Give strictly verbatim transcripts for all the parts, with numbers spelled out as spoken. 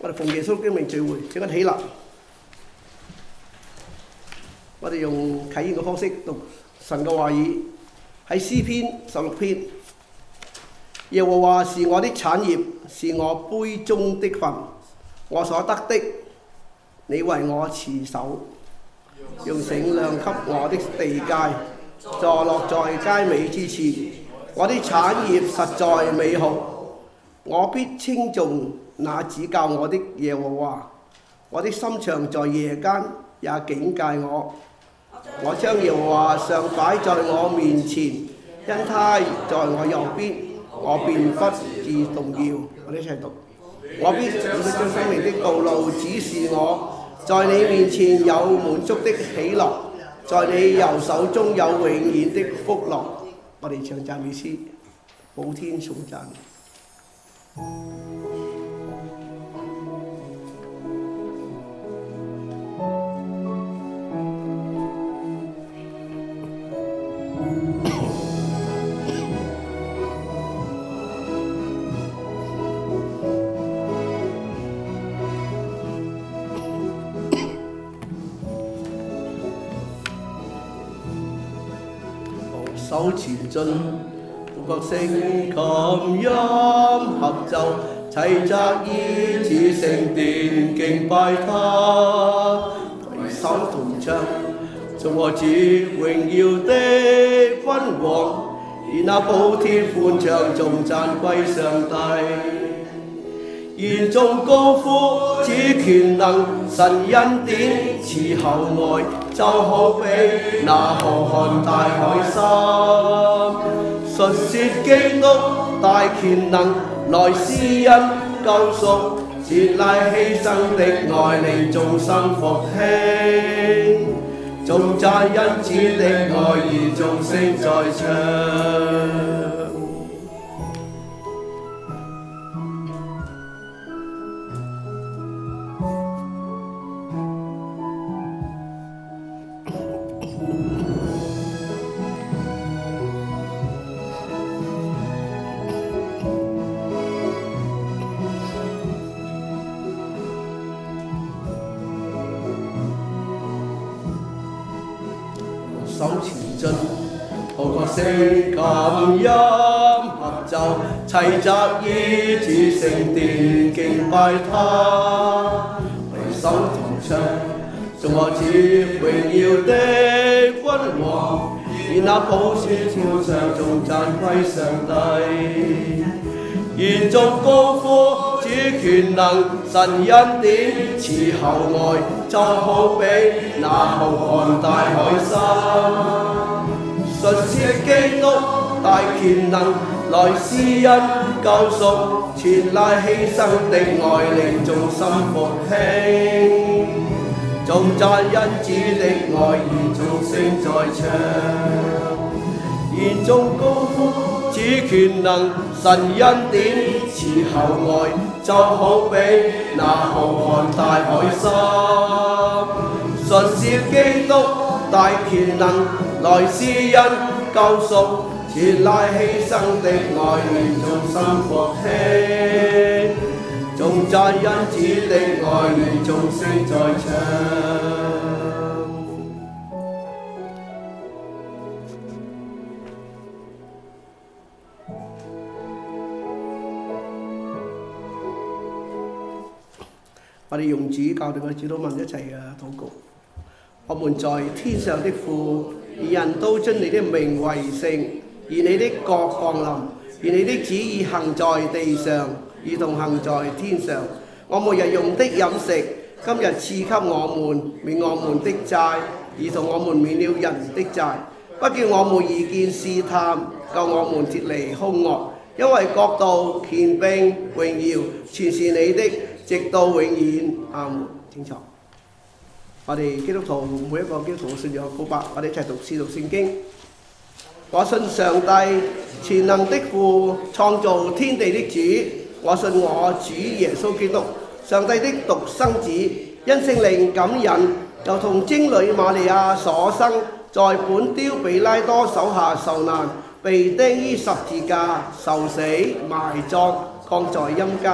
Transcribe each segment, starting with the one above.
我哋奉耶穌基督名聚會，請我哋起立。我哋用啟言嘅方式讀神嘅話語，喺詩篇十六篇。耶和華是我的產業，是我杯中的分，我所得的，你為我持守，用繩量給我的地界，坐落在佳美之處。我的產業實在美好，我必稱頌那指教我的耶和華。我的心腸在夜間也警戒我，我將耶和華常擺在我面前，因他在我右邊，我便不致動搖。我哋一齊讀。我必將生命的道路指示我，在你面前有滿足的喜樂，在你右手中有永遠的福樂。我哋唱讚美詩，普天頌讚。手前進，各聲琴音合奏，齊集於此聖殿敬拜他，攜手同唱，頌和主榮耀的君王，以那普天歡唱頌讚歸上帝。願眾高呼主權能，神恩典賜厚愛，就好比那浩瀚大海深。述說基督大權能，來施恩救贖，切賴犧牲的愛令眾生復興。頌讚恩子的愛兒眾聲在唱。手前進，號角聲琴音合奏，齊集於主聖殿敬拜他，攜手同唱，頌和主榮耀的君王，以那普天歡唱頌讚歸上帝。願眾高呼主權能，神恩典賜厚愛，就好比那浩瀚大海深。述說基督大權能，來施恩救贖，全賴犧牲的愛令眾心復興。頌讚恩子的愛兒眾聲在唱。願眾高呼主權能，神恩典賜厚愛，就好比那浩瀚大海深。述說基督大權能，來施恩救贖，全賴犧牲的愛令眾心復興。頌讚恩子的愛兒眾聲在唱。我哋用主教定嘅主禱文一齊嘅禱告。我們在天上的父，願人都尊你的名為聖，願你的國降臨，願你的旨意行在地上，如同行在天上。我們日用的飲食，今日賜給我們，免我們的債，如同我們免了人的債，不叫我們遇見試探，救我們脫離兇惡。因為國度、權柄、榮耀，全是你的，直到永遠。阿門。請坐。我哋基督徒每一個基督徒信仰告白，我哋一齊讀詩讀聖經。我信上帝全能的父，創造天地的主。我信我主耶穌基督，上帝的獨生子，因聖靈感孕，又同貞女瑪利亞所生，在本丟彼拉多手下受難，被釘於十字架，受死，埋葬，降在陰間。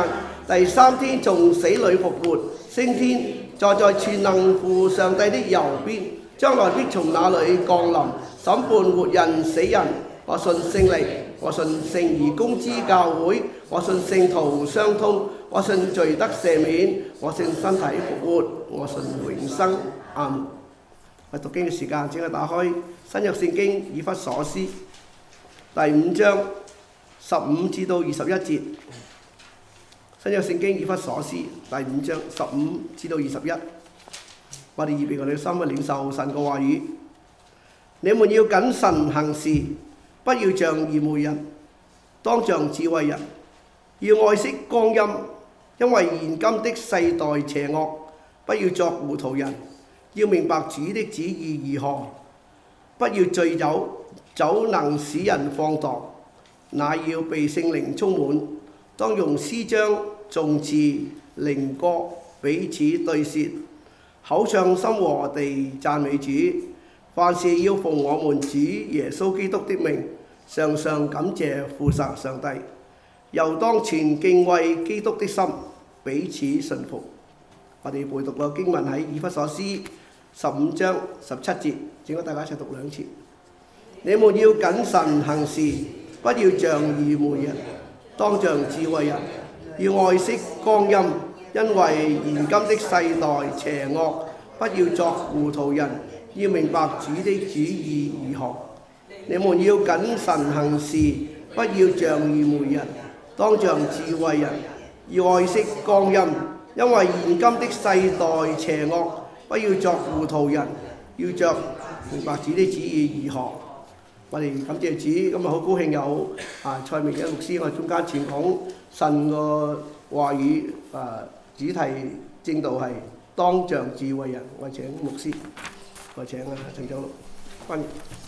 第三天從死裏復活，升天，坐在全能父上帝的右邊，將來必從那裏降臨，審判活人死人。我信聖靈，我信聖而公之教會，我信聖徒相通，我信罪得赦免，我信身體復活，我信永生。阿門。我讀經嘅時間，請我打開新約聖經以弗所書第五章十五至到二十一節。新約聖經以弗所書第五章十五至到二十一。我哋預備我哋嘅心去領受神嘅話語。你們要謹慎行事，不要像愚昧人，當像智慧人，要愛惜光陰，因為現今的世代邪惡，不要作糊塗人，要明白主的旨意如何。不要醉酒，酒能使人放蕩，乃要被聖靈充滿，當用詩章、頌詞、靈歌彼此對説，口唱心和地讚美主。凡事要奉我們主耶穌基督的名，常常感謝父神上帝，又當存敬畏基督的心，彼此順服。我哋背讀個經文喺以弗所書十五章十七節，請我大家一齊讀兩次。你們要謹慎行事，不要像愚昧人，當像智慧人，要愛惜光陰，因為現今的世代邪惡，不要作糊塗人，要明白主的旨意如何。你們要謹慎行事，不要像愚昧人，當像智慧人，要愛惜光陰，因為現今的世代邪惡，不要作糊塗人，要着明白主的旨意如何。我哋感謝主，今日好高興有啊蔡明嘅牧師，我中間傳講神個話語啊，主題正道係當像智慧人。我請牧師，我請啊陳長老翻譯。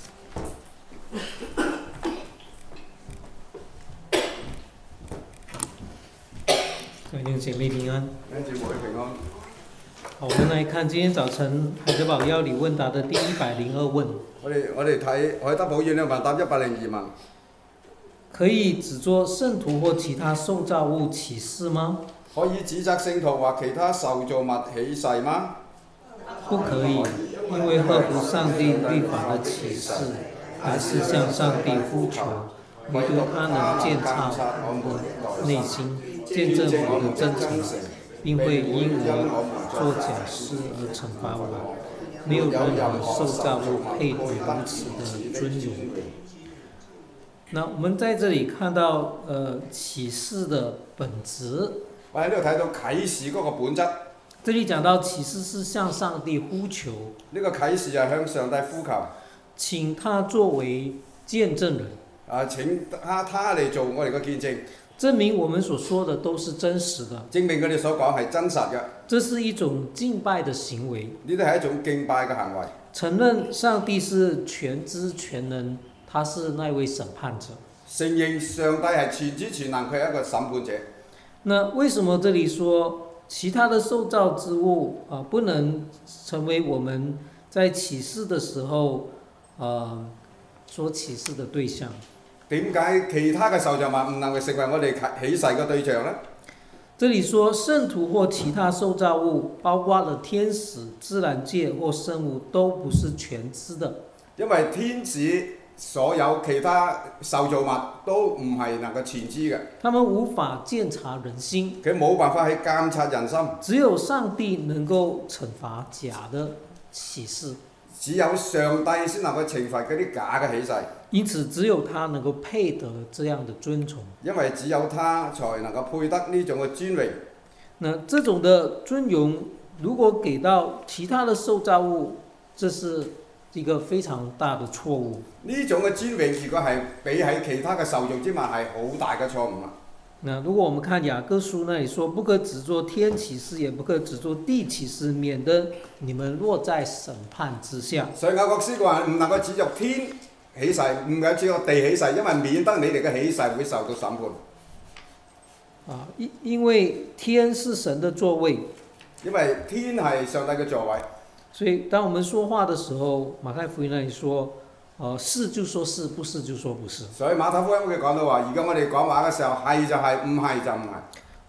各位弟兄姐妹平安。 弟兄姊妹平安。 好，我們來看今天早晨海德堡要理問答的第一百零二問。 我哋我哋睇海德堡要理問答一百零二問。 可以指作聖徒或其他受造物起誓嗎？ 可以指責聖徒或其他受造物起誓嗎？ 不可以，因為合乎上帝律法的起誓，乃是向上帝呼求，唯獨他能鑒察我們的內心，見證我們的真誠，並會因我做假事而懲罰我。沒有任何受造物配得如此的尊榮。那我們在這裡看到，呃，啟示的本質。 我喺呢度睇到啟示嗰個本質。 這裡講到啟示是向上帝呼求。 呢個啟示係向上帝呼求。 請他作為見證人。 啊，請他他嚟做我哋嘅見證。 證明我們所說的都是真實的。 證明佢哋所講係真實嘅。 這是一種敬拜的行為。 呢啲係一種敬拜嘅行為。 承認上帝是全知全能，他是那位審判者。 承認上帝係全知全能，佢係一個審判者。 那為什麼這裡說其他的受造之物啊，不能成為我們在啟示的時候啊所啟示的對象？ 點解其他嘅受造物唔能夠成為我哋起誓嘅對象呢？ 這裡說聖徒或其他受造物，包括了天使、自然界或生物，都不是全知的。因為天使所有其他受造物都唔係能夠全知嘅。 他們無法鑒察人心。 佢冇辦法去監察人心。 只有上帝能夠懲罰假的啟示。 只有上帝先能夠懲罰嗰啲假嘅起誓。 因此，只有他能夠配得這樣的尊崇。 因為只有他才能夠配得呢種嘅尊榮。 那這種的尊榮，如果給到其他的受造物，這是一個非常大的錯誤。 呢種嘅尊榮，如果係比喺其他嘅受造之物，係好大嘅錯誤啦。 那如果我們看雅各書那裡說，不可只做天啟示，也不可只做地啟示，免得你們落在審判之下。 所以雅各書話唔能夠只做天起誓，唔係只做地起誓，因為免得你哋嘅起誓會受到審判。 啊，因因為天是神的座位。 因為天係上帝嘅座位。 所以當我們說話的時候，馬太福音那裡說，呃，是就說是，不是就說不是。 所以馬太福音佢講到話，而家我哋講話嘅時候，係就係，唔係就唔係。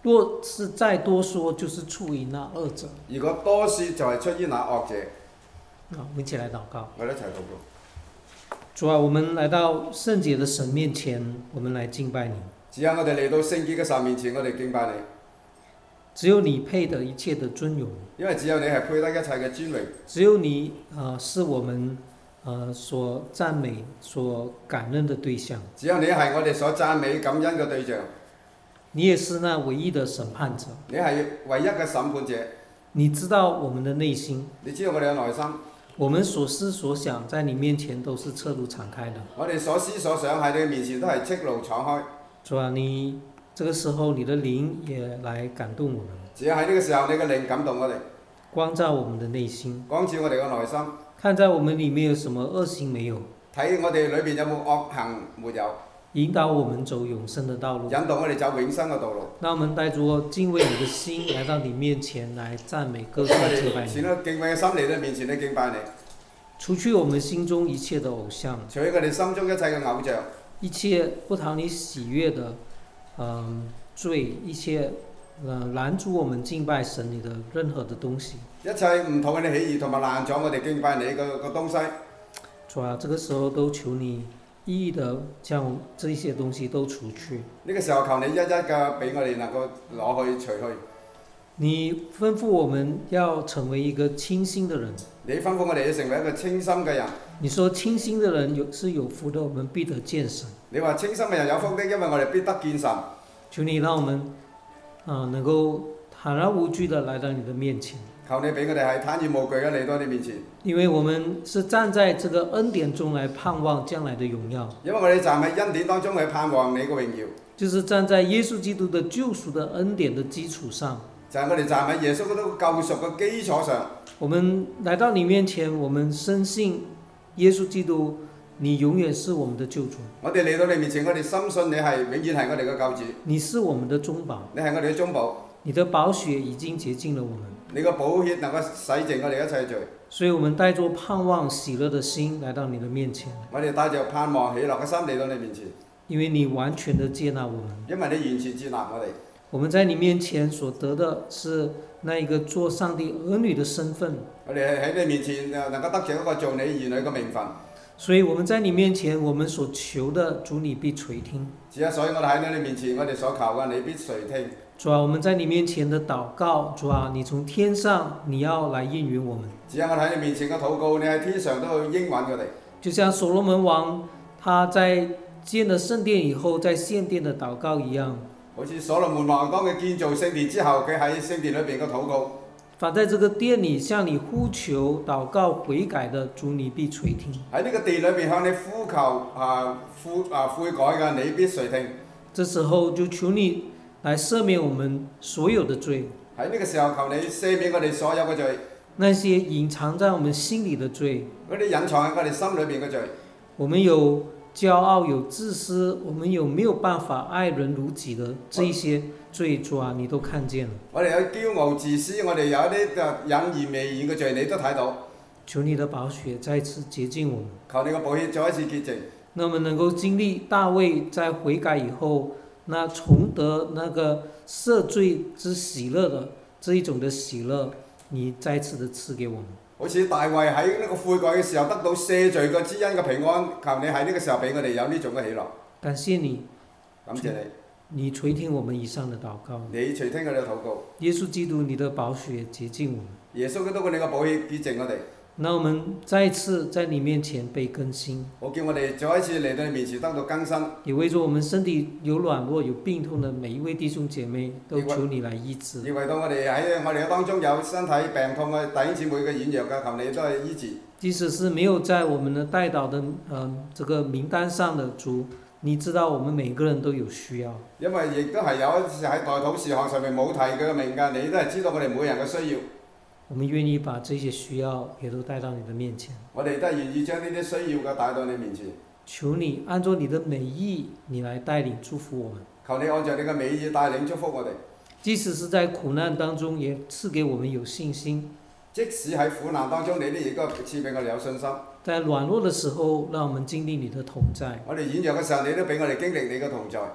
若是再多說，就是出於那惡者。 如果多説就係出於那惡者。 啊，我們一起來禱告。 我哋一齊禱告。 主啊，我們來到聖潔的神面前，我們來敬拜你。 主啊，我哋嚟到聖潔嘅神面前，我哋敬拜你。 只有你配得一切的尊榮， 因為只有你係配得一切嘅尊榮。 只有你啊、呃，是我們啊、呃、所讚美、所感恩的對象。 只有你係我哋所讚美感恩嘅對象。 你也是那唯一的審判者。 你係唯一嘅審判者。 你知道我們的內心。 你知道我哋嘅內心。 我們所思所想在你面前都是側路敞開的。 我哋所思所想喺你面前都係側路敞開。 主啊，你這個時候你的靈也來感動我們。 只係喺呢個時候，你嘅靈感動我哋， 光照我們的內心， 光照我哋嘅內心。 看在我們裡面有什麼惡行沒有？ 睇我哋裏邊有冇惡行沒有？ 引導我們走永生的道路。 引導我哋走永生嘅道路。 那我們帶着敬畏你的心來到你面前來讚美歌頌敬拜你。 前咗敬畏嘅心嚟到面前，你敬拜你。 除去我們心中一切的偶像。 除去我哋心中一切嘅偶像。 一切不討你喜悅的，嗯，罪，一切，嗯，攔阻我們敬拜神你的任何的東西。 一切唔討你喜悅同埋攔阻我哋敬拜你嘅個東西。 主啊，這個時候都求你一一的將這些東西都除去。 呢個時候求你一一嘅俾我哋能夠攞去除去。 你吩咐我們要成為一個清心的人。 你吩咐我哋要成為一個清心嘅人。 你說清心的人有是有福的，我們必得見神。 你話清心嘅人有福的，因為我哋必得見神。 求你讓我們啊、呃、能夠坦然無懼的來到你的面前。 求你俾我哋係坦然無懼嘅嚟到你面前。 因為我們是站在這個恩典中來盼望將來的榮耀。 因為我哋站喺恩典當中去盼望你嘅榮耀。 就是站在耶穌基督的救贖的恩典的基礎上。 就係我哋站喺耶穌嗰度救贖嘅基礎上。我們來到你面前，我們深信耶穌基督，你永遠是我們的救主。 我哋嚟到你面前，我哋深信你係永遠係我哋嘅救主。 你是我們的中保。 你係我哋嘅中保。 你的寶血已經潔淨了我們。 你個寶血能夠洗淨我哋一切罪。 所以我們帶着盼望喜樂的心來到你的面前。 我哋帶着盼望喜樂嘅心嚟到你面前。 因為你完全的接納我們。 因為你完全接納我哋。 我們在你面前所得的是那一個做上帝兒女的身份。 我哋喺你面前能夠得着一個做你兒女嘅名分。 所以我們在你面前，我們所求的主你必垂聽。 是啊，所以我哋喺你面前，我哋所求嘅你必垂聽。 主啊，我們在你面前的禱告，主啊，你從天上你要來應允我們。 是啊，我哋喺你面前嘅禱告，你喺天上都要應允我哋。 就像所羅門王他在建了聖殿以後，在獻殿的禱告一樣。 好似所羅門王當佢建造聖殿之後，佢喺聖殿裏邊嘅禱告。 凡在這個殿裏向你呼求、禱告、悔改的，主你必垂聽。 喺呢個殿裏邊向你呼求啊悔啊悔改嘅，你必垂聽。 這時候就求你來赦免我們所有的罪。 喺呢個時候求你赦免我哋所有嘅罪。 那些隱藏在我們心裏的罪。 嗰啲隱藏喺我哋心裏邊嘅罪。 我們有驕傲，有自私，我們有沒有辦法愛人如己的這一些罪，主啊，你都看見了。 我哋有驕傲自私，我哋有一啲隱而未現嘅罪，你都睇到。 求你的寶血再次潔淨我們。 求你嘅寶血再一次潔淨。 那我們能夠經歷大衛在悔改以後，那重得那個赦罪之喜樂的這一種的喜樂，你再次的賜給我們。 好似大衛喺呢個悔改嘅時候得到赦罪嘅之恩嘅平安，求你喺呢個時候俾我哋有呢種嘅喜樂。 感謝你， 感謝你， 你垂聽我們以上的禱告。 你垂聽我哋嘅禱告。 耶穌基督，你的寶血潔淨我們。 耶穌基督，你嘅寶血潔淨我哋。 那我們再一次在你面前被更新。 我叫我哋再一次嚟到你面前得到更新。 也為咗我們身體有軟弱、有病痛的每一位弟兄姐妹，都求你來醫治。 亦為到我哋喺我哋嘅當中有身體病痛嘅弟兄姊妹嘅軟弱嘅，求你都係醫治。 即使是沒有在我們的代禱的呃這個名單上的主，你知道我們每個人都有需要。 因為亦都係有一次喺代禱事項上面冇提佢嘅名㗎，你都係知道我哋每人嘅需要。 我們願意把這些需要也都帶到你的面前。 我哋都係願意將呢啲需要嘅帶到你面前。 求你按照你的美意，你來帶領祝福我們。 求你按照你嘅美意帶領祝福我哋。 即使是在苦難當中，也賜給我們有信心。 即使喺苦難當中，你都亦都賜俾我哋有信心。 在軟弱的時候，讓我們經歷你的同在。 我哋軟弱嘅時候，你都俾我哋經歷你嘅同在。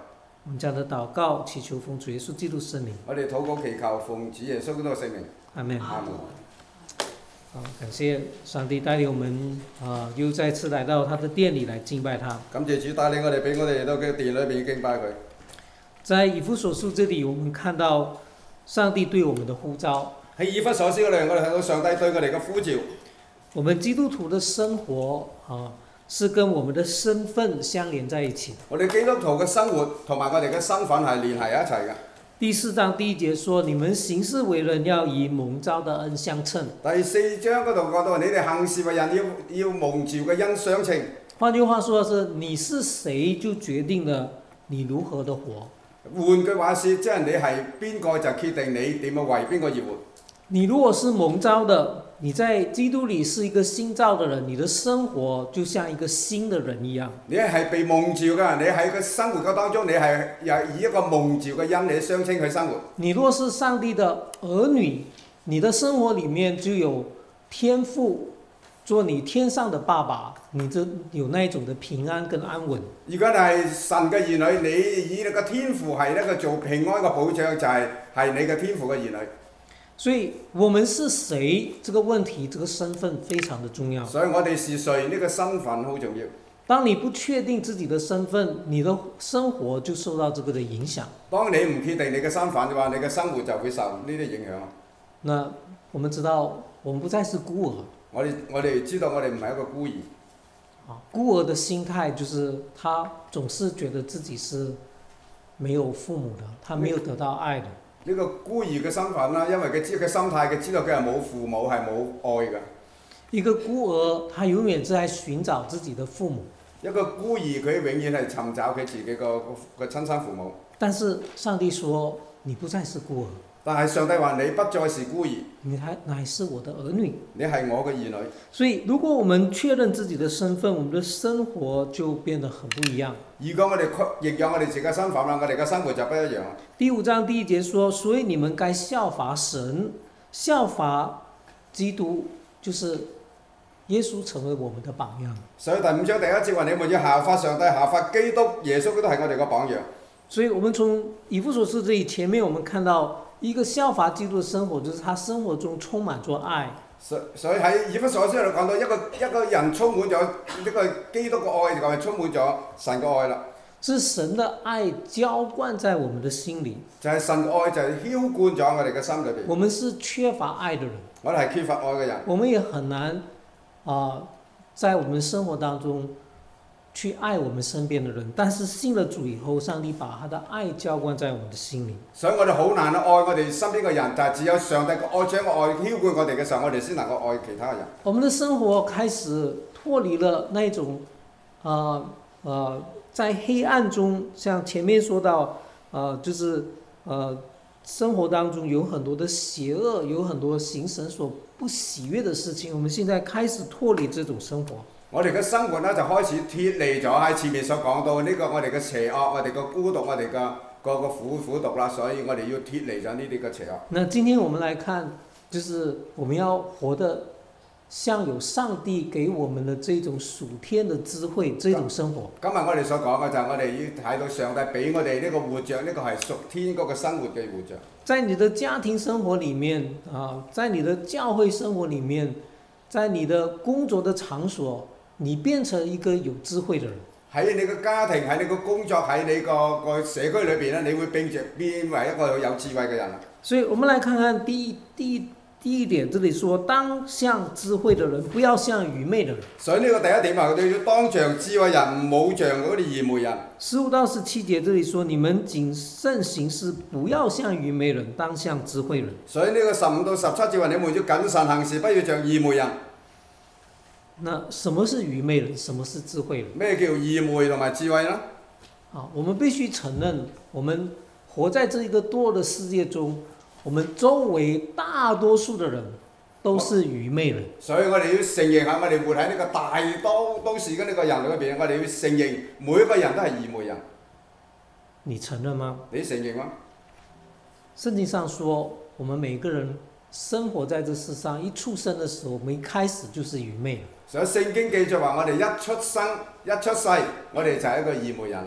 我們這樣的禱告，祈求奉主耶穌基督聖名。 我哋禱告祈求奉主耶穌基督嘅聖名。 阿門。 阿門。 好，感謝上帝帶領我們啊，又再次來到他的殿裏來敬拜他。 感謝主帶領我哋，俾我哋嚟到佢殿裏邊敬拜佢。 在以弗所書這裡，我們看到上帝對我們的呼召。 喺以弗所書嗰度，我哋睇到上帝對我哋嘅呼召。 我們基督徒的生活啊，是跟我們的身份相連在一起。 我哋基督徒嘅生活同埋我哋嘅身份係連繫一齊嘅。 第四章第一節說：你們行事為人要以蒙召的恩相稱。 第四章嗰度講到，你哋行事為人要要蒙召嘅恩相稱。 換句話說是，你是誰就決定了你如何的活。 換句話說，即係你係邊個就決定你點樣為邊個而活。 你如果是蒙召的，你在基督裏是一個新造的人，你的生活就像一個新的人一樣。 你係被蒙召嘅，你喺個生活嘅當中，你係又以一個蒙召嘅恩嚟相稱去生活。 你若是上帝的兒女，你的生活裡面就有天父做你天上的爸爸，你就有那一種的平安跟安穩。 如果你係神嘅兒女，你以你個天父係一個做平安嘅保障，就係、係、係你嘅天父嘅兒女。 所以我們是誰這個問題，這個身份非常的重要。 所以我哋是誰呢、這個身份好重要。 當你不確定自己的身份，你的生活就受到這個的影響。 當你唔確定你嘅身份嘅話，你嘅生活就會受呢啲影響。 那我們知道，我們不再是孤兒。 我哋我哋知道我哋唔係一個孤兒。 啊，孤兒的心態就是他總是覺得自己是沒有父母的，他沒有得到愛的。 呢個孤兒嘅身份啦，因為佢知佢心態，佢知道佢係冇父母，係冇愛嘅。 一個孤兒，他永遠在尋找自己的父母。 一個孤兒，佢永遠係尋找佢自己個個親生父母。 但是上帝說：你不再是孤兒。 但係上帝話：你不再是孤兒， 你還乃是我的兒女。 你係我嘅兒女。 所以，如果我們確認自己的身份，我們的生活就變得很不一樣。 如果我哋確認咗我哋自己嘅身份啦，我哋嘅生活就不一樣。 第五章第一節說：所以你們該效法神，效法基督，就是耶穌成為我們的榜樣。 所以第五章第一節話：你們要效法上帝，效法基督，耶穌基督係我哋嘅榜樣。所以， 我們從以弗所書這裡前面，我們看到。一個效法基督的生活，就是他生活中充滿咗愛。所所以喺以弗所書度講到一個一個人充滿咗呢個基督嘅愛，就係充滿咗神嘅愛啦。 是神的愛澆灌在我們的心裡。 就係神嘅愛就係澆灌咗我哋嘅心裏邊。 我們是缺乏愛的人。 我哋係缺乏愛嘅人。 我們也很難啊、呃，在我們生活當中去愛我們身邊的人，但是信了主以後，上帝把他的愛澆灌在我們的心裡。 所以我哋好難去愛我哋身邊嘅人，但係只有上帝嘅愛將個愛澆灌我哋嘅時候，我哋先能夠愛其他人。 我們的生活開始脫離了那種，呃呃，在黑暗中，像前面說到，呃，就是呃，生活當中有很多的邪惡，有很多行神所不喜悅的事情，我們現在開始脫離這種生活。 我哋嘅生活咧就開始脫離咗喺前面所講到呢個我哋嘅邪惡，我哋嘅孤獨，我哋嘅個個苦苦毒啦，所以我哋要脫離咗呢啲嘅邪惡。 那今天我們來看，就是我們要活得像有上帝給我們的這種屬天的智慧，這種生活。 今日我哋所講嘅就係我哋要睇到上帝俾我哋呢個活着，呢、這個係屬天嗰個生活嘅活着。 在你的家庭生活裡面啊，在你的教會生活裡面，在你的工作的場所。你變成一個有智慧的人。 喺你個家庭，喺你個工作，喺你個個社區裏邊咧，你會變著變為一個有智慧嘅人。 所以，我們來看看第一第一第一點，這裡說當像智慧的人，不要像愚昧的人。 所以呢個第一點啊，佢哋要當像智慧人，唔好像嗰啲愚昧人。 十五到十七節這裡說：你們謹慎行事，不要像愚昧人，當像智慧人。 所以呢個十五到十七節話：你們要謹慎行事，不要像愚昧人。 那什麼是愚昧人？什麼是智慧人？ 咩叫愚昧同埋智慧呢？ 啊，我們必須承認，我們活在這一個墮落的世界中，我們周圍大多數的人都是愚昧人。 所以我哋要承認下，我哋活喺呢個大多都市嘅呢個人裏邊，我哋要承認每一個人都係愚昧人。 你承認嗎？ 你承認嗎？ 聖經上說，我們每個人生活在這世上，一出生的時候，我們一開始就是愚昧。 所以聖經記載話，我哋一出生一出世，我哋就係一個愚昧人。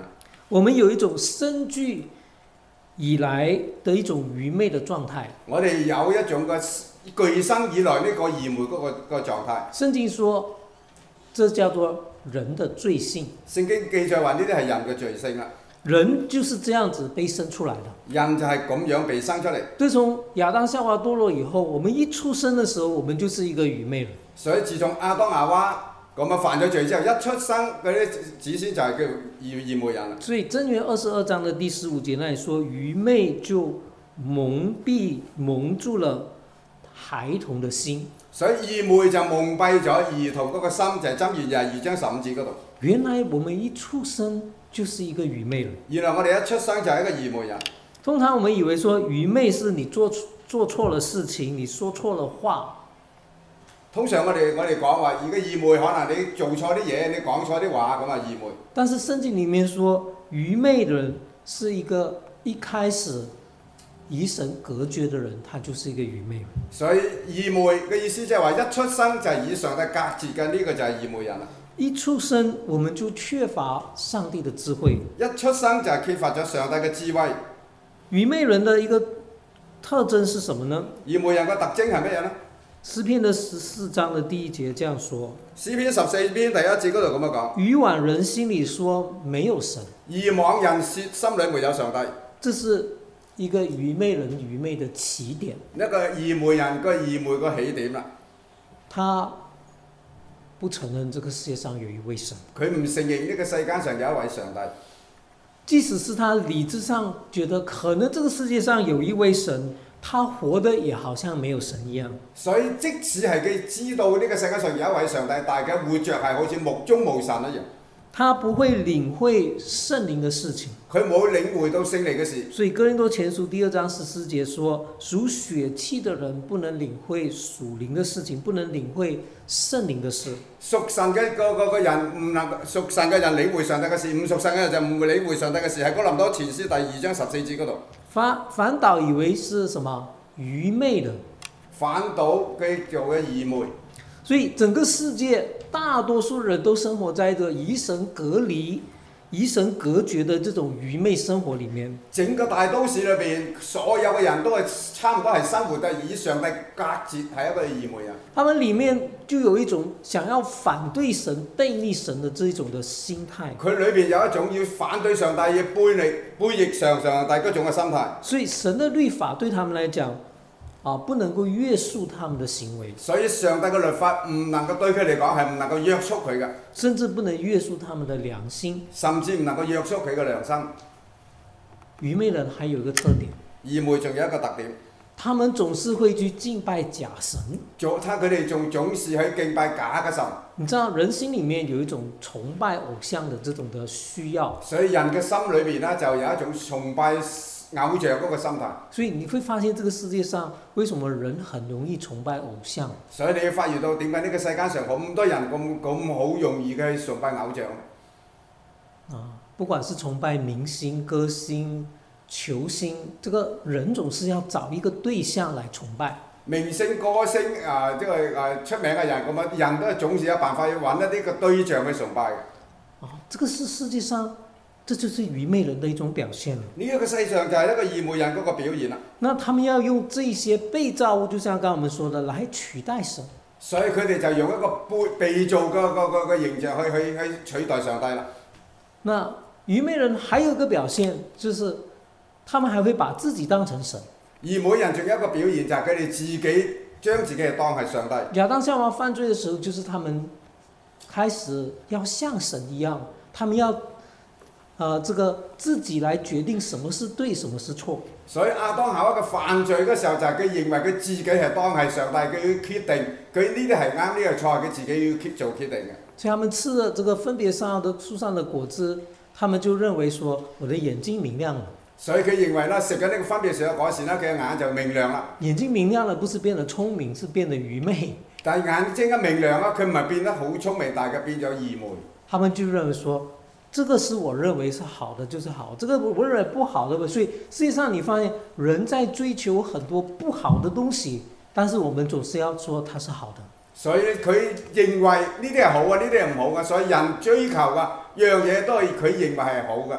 我們有一種深具以來的一種愚昧的狀態。 我哋有一種嘅具生以來呢個愚昧嗰個個狀態。 聖經說，這叫做人的罪性。 聖經記載話呢啲係人嘅罪性啦。 人就是這樣子被生出來的。 人就係咁樣被生出嚟。 自從亞當夏娃墮落以後，我們一出生的時候，我們就是一個愚昧人。 所以自從亞當夏娃咁啊犯咗罪之後，一出生嗰啲子孫就係叫愚昧人啦。 所以箴言二十二章的第十五節那裡說，愚昧就蒙蔽蒙住了孩童的心。 所以愚昧就蒙蔽咗兒童嗰個心，就係箴言廿二章十五節嗰度。 原來我們一出生就是一個愚昧人。 原來我哋一出生就係一個愚昧人。 通常我們以為說愚昧是你做做錯了事情，你說錯了話。 通常我哋我哋講話，而家愚昧可能你做錯啲嘢，你講錯啲話咁啊愚昧。 但是聖經裡面說，愚昧人是一個一開始與神隔絕的人，他就是一個愚昧人。 所以愚昧嘅意思即係話一出生就係與上帝隔絕嘅，呢個就係愚昧人啦。 一出生我們就缺乏上帝的智慧。 一出生就係缺乏咗上帝嘅智慧。 愚昧人的一個特徵是什麼呢？ 愚昧人嘅特徵係乜嘢呢？ 詩篇的十四章的第一節這樣說。 詩篇十四篇第一節嗰度咁樣講。 愚妄人心裡說沒有神。 愚妄人說心裡沒有上帝。 這是一個愚昧人愚昧的起點。 一個愚昧人個愚昧個起點啦。 他不承認這個世界上有一位神。 佢唔承認呢個世界上有一位上帝。 即使是他理智上覺得可能這個世界上有一位神，他活得也好像沒有神一樣。 所以即使係佢知道呢個世界上有一位上帝，但係佢活着係好似目中無神一樣。 他不會領會聖靈的事情。 佢冇領會到聖靈嘅事。 所以哥林多前書第二章十四節說，屬血氣的人不能領會屬靈的事情，不能領會聖靈的事。 屬神嘅個個個人唔能屬神嘅人領會上帝嘅事，唔屬神嘅人就唔會領會上帝嘅事。喺哥林多前書第二章十四節嗰度。反反倒以為是什麼愚昧的。 反倒佢做嘅愚昧。 所以整個世界大多數人都生活在一個與神隔離、與神隔絕的這種愚昧生活裡面。 整個大都市裏邊，所有嘅人都係差唔多係生活在與上帝隔絕，係一個愚昧人。他們裡面就有一種想要反對神、背逆神的這一種的心態。 佢裏邊有一種要反對上帝、要背逆、背逆上上帝嗰種嘅心態。 所以神的律法對他們來講，啊，不能夠約束他們的行為。 所以上帝嘅律法唔能夠對佢嚟講係唔能夠約束佢嘅， 甚至不能約束他們的良心， 甚至唔能夠約束佢嘅良心。 愚昧人還有一個特點， 愚昧仲有一個特點， 他們總是會去敬拜假神。 做他佢哋仲總是去敬拜假嘅神。 你知道人心裡面有一種崇拜偶像的這種的需要， 所以人嘅心裏邊呢，就有一種崇拜偶像嗰個心態。 所以你會發現這個世界上為什麼人很容易崇拜偶像？ 所以你要發現到點解呢個世界上咁多人咁咁好容易嘅去崇拜偶像？ 啊，不管是崇拜明星、歌星、球星，這個人總是要找一個對象來崇拜。 明星、歌星啊，即係啊出名嘅人咁啊，人都係總是有辦法要揾一啲個對象去崇拜嘅。 啊，這個是世界上。這就是愚昧人的一種表現。 呢一個世上就係一個愚昧人嗰個表現啦。 那他們要用這些被造物，就像剛才我們說的，來取代神。 所以佢哋就用一個被被造嘅個個個形象去去去取代上帝啦。 那愚昧人還有一個表現，就是他們還會把自己當成神。 愚昧人仲有一個表現就係佢哋自己將自己當係上帝。 亞當夏娃犯罪嘅時候，就是他們開始要像神一樣，他們要。呃，這個自己來決定什麼是對，什麼是錯。 所以亞當夏娃嘅犯罪嘅時候，就係佢認為佢自己係當係上帝，佢要決定佢呢啲係啱，呢個係錯，佢自己要做決定嘅。 所以他們吃了這個分別善惡的樹上的果子，他們就認為說，我的眼睛明亮了。 所以佢認為咧，食緊呢個分別善惡果時咧，佢嘅眼就明亮啦。 眼睛明亮了，不是變得聰明，是變得愚昧。 但係眼睛一明亮啊，佢唔係變得好聰明，但係佢變咗愚昧。 他們就認為說。這個是我認為是好的，就是好。這個我認為不好的，所以實際上你發現人在追求很多不好的東西，但是我們總是要說它是好的。 所以佢認為呢啲係好啊，呢啲係唔好嘅。所以人追求嘅樣嘢都係佢認為係好嘅。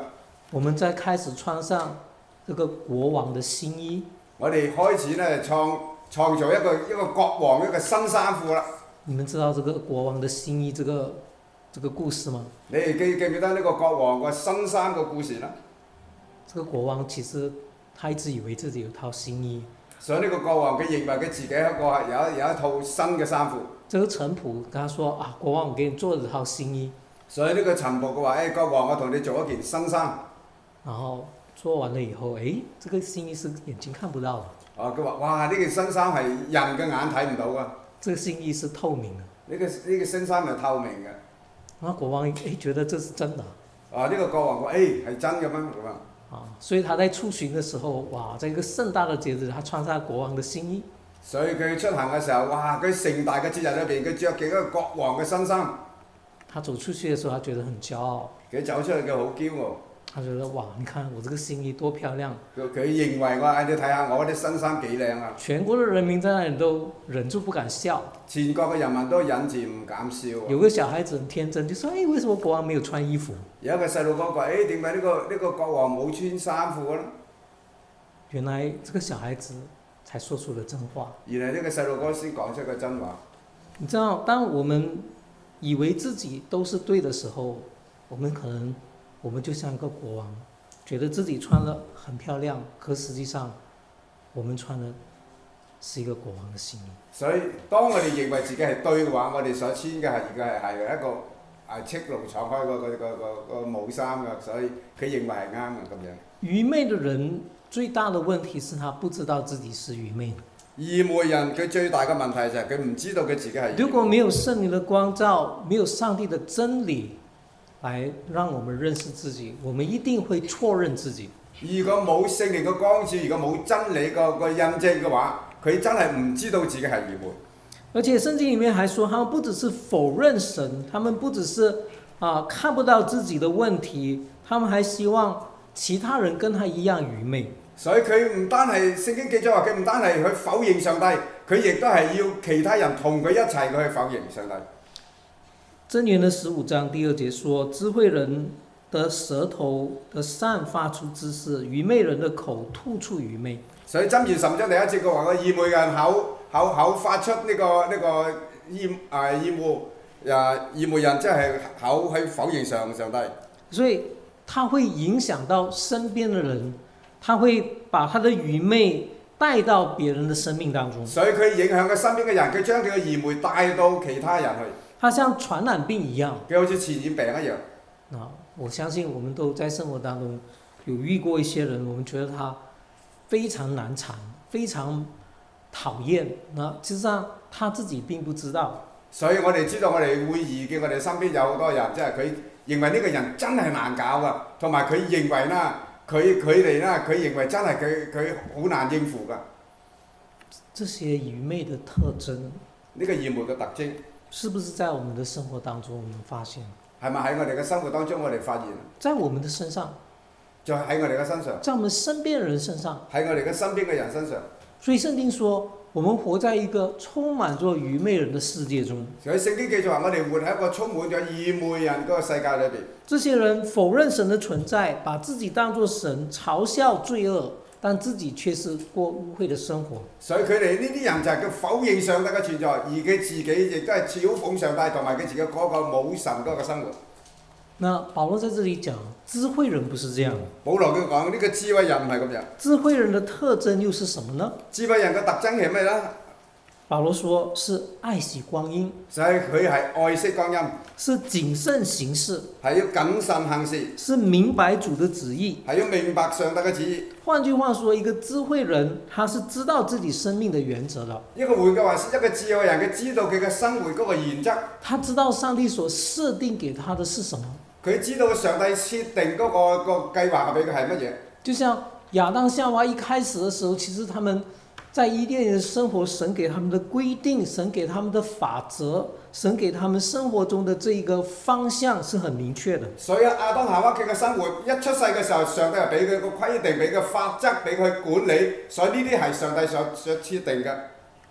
我們再開始穿上這個國王的新衣。 我哋開始咧創創造一個一個國王一個新衫褲啦。 你們知道這個國王的新衣這個這個故事嗎？ 你哋記記唔記得呢個國王個新衫個故事啦？ 這個國王其實他一直以為自己有套新衣。 所以呢個國王佢認為佢自己一個有有一套新嘅衫褲。 這個臣僕跟他說啊，國王，我給你做了套新衣。 所以呢個臣僕佢話：誒、哎、國王，我同你做一件新衫。 然後做完了以後，誒，這個新衣是眼睛看不到的。 哦，佢話：哇！呢件新衫係人嘅眼睇唔到㗎。 這個新衣是透明的。 呢、這個呢、這個新衫係透明嘅。 然後國王誒覺得這是真的。 啊！呢、這個國王話：誒、哎、係真嘅咩？咁啊。 啊，所以他在出巡的時候，哇，在一個盛大的節日，他穿上國王的新衣。 所以佢出行嘅時候，哇！佢盛大嘅節日裏邊，佢着嘅一個國王嘅新衫。 他走出去嘅時候，他覺得很驕傲。 佢走出去佢好驕傲。 他覺得哇，你看我這個新衣多漂亮。 佢佢認為我，誒你睇下我啲新衫幾靚啊！ 全國的人民在那裡都忍住不敢笑。 全國嘅人民都忍住唔敢笑。 有個小孩子很天真，就說：誒、哎，為什麼國王沒有穿衣服？ 有一個細路哥話：誒點解呢個呢、這個國王冇穿衫褲咧？ 原來這個小孩子才說出了真話。 原來呢個細路哥先講出個真話。 你知道，當我們以為自己都是對的時候，我們可能我們就像一個國王，覺得自己穿得很漂亮，可實際上我們穿的是一個國王的新衣。 所以當我哋認為自己係對嘅話，我哋所穿嘅係而家係係一個係赤露敞開個個個個個帽衫㗎，所以佢認為係啱嘅咁樣。 愚昧的人最大的問題是他不知道自己是愚昧的。 愚昧人佢最大嘅問題就係佢唔知道佢自己係。 如果沒有聖靈的光照，沒有上帝的真理來讓我們認識自己，我們一定會錯認自己。 如果冇聖靈嘅光照，如果冇真理個個印證嘅話，佢真係唔知道自己係愚昧。 而且聖經裡面還說，他們不只是否認神，他們不只是啊、呃、看不到自己的問題，他們還希望其他人跟他一樣愚昧。 所以佢唔單係聖經記載話，佢唔單係去否認上帝，佢亦都係要其他人同佢一齊去否認上帝。 箴言的十五章第二節說：智慧人的舌頭的散發出知識，愚昧人的口吐出愚昧。 所以箴言十五章第一節佢話：個愚昧人口口口發出呢、這個呢、這個厭啊厭惡啊愚昧人，即係口去否認上上帝。 所以他會影響到身邊的人。他會把他的愚昧帶到別人的生命當中， 所以佢影響佢身邊嘅人，佢將佢嘅愚昧帶到其他人去。 他像傳染病一樣， 佢好似傳染病一樣。 啊，我相信我們都在生活當中有遇過一些人，我們覺得他非常難纏，非常討厭。那事實上他自己並不知道。 所以我哋知道我哋會遇見我哋身邊有好多人，即係佢認為呢個人真係難搞噶，同埋佢認為啦。佢佢哋咧，佢認為真係佢佢好難應付㗎。 這些愚昧的特徵， 呢個愚昧嘅特徵， 是不是在我們的生活當中我們發現？ 係咪喺我哋嘅生活當中我哋發現？ 在我們的身上， 就喺我哋嘅身上。 在我們身邊的人身上。 喺我哋嘅身邊嘅人身上。 所以聖經說，我們活在一個充滿着愚昧人的世界中。 所以聖經記載話，我哋活喺一個充滿咗愚昧人嗰個世界裏邊。 這些人否認神的存在，把自己當作神，嘲笑罪惡，但自己卻是過污穢的生活。 所以佢哋呢啲人就係佢否認上帝嘅存在，而佢自己亦都係嘲諷上帝，同埋佢自己嗰個冇神嗰個生活。 那保羅在這裡講，智慧人不是這樣。 保羅佢講呢個智慧人唔係咁樣。 智慧人的特徵又是什麼呢？ 智慧人嘅特徵係咩呢？ 保羅說是愛惜光陰， 所以佢係愛惜光陰， 是謹慎行事， 係要謹慎行事， 是明白主的旨意， 係要明白上帝嘅旨意。 換句話說，一個智慧人，他是知道自己生命的原則的。 一個換句話說，一個智慧人，佢知道佢嘅生活嗰個原則。 他知道上帝所設定給他的是什麼。 佢知道上帝設定嗰、那個、那個計劃俾佢係乜嘢。就像亞當夏娃一開始的時候，其實他們在伊甸園的生活，神給他們的規定，神給他們的法則，神給他們生活中的這一個方向是很明確的。 所以亞當夏娃佢嘅生活一出世嘅時候，上帝係俾佢個規定，俾個法則俾佢管理，所以呢啲係上帝所所設定嘅。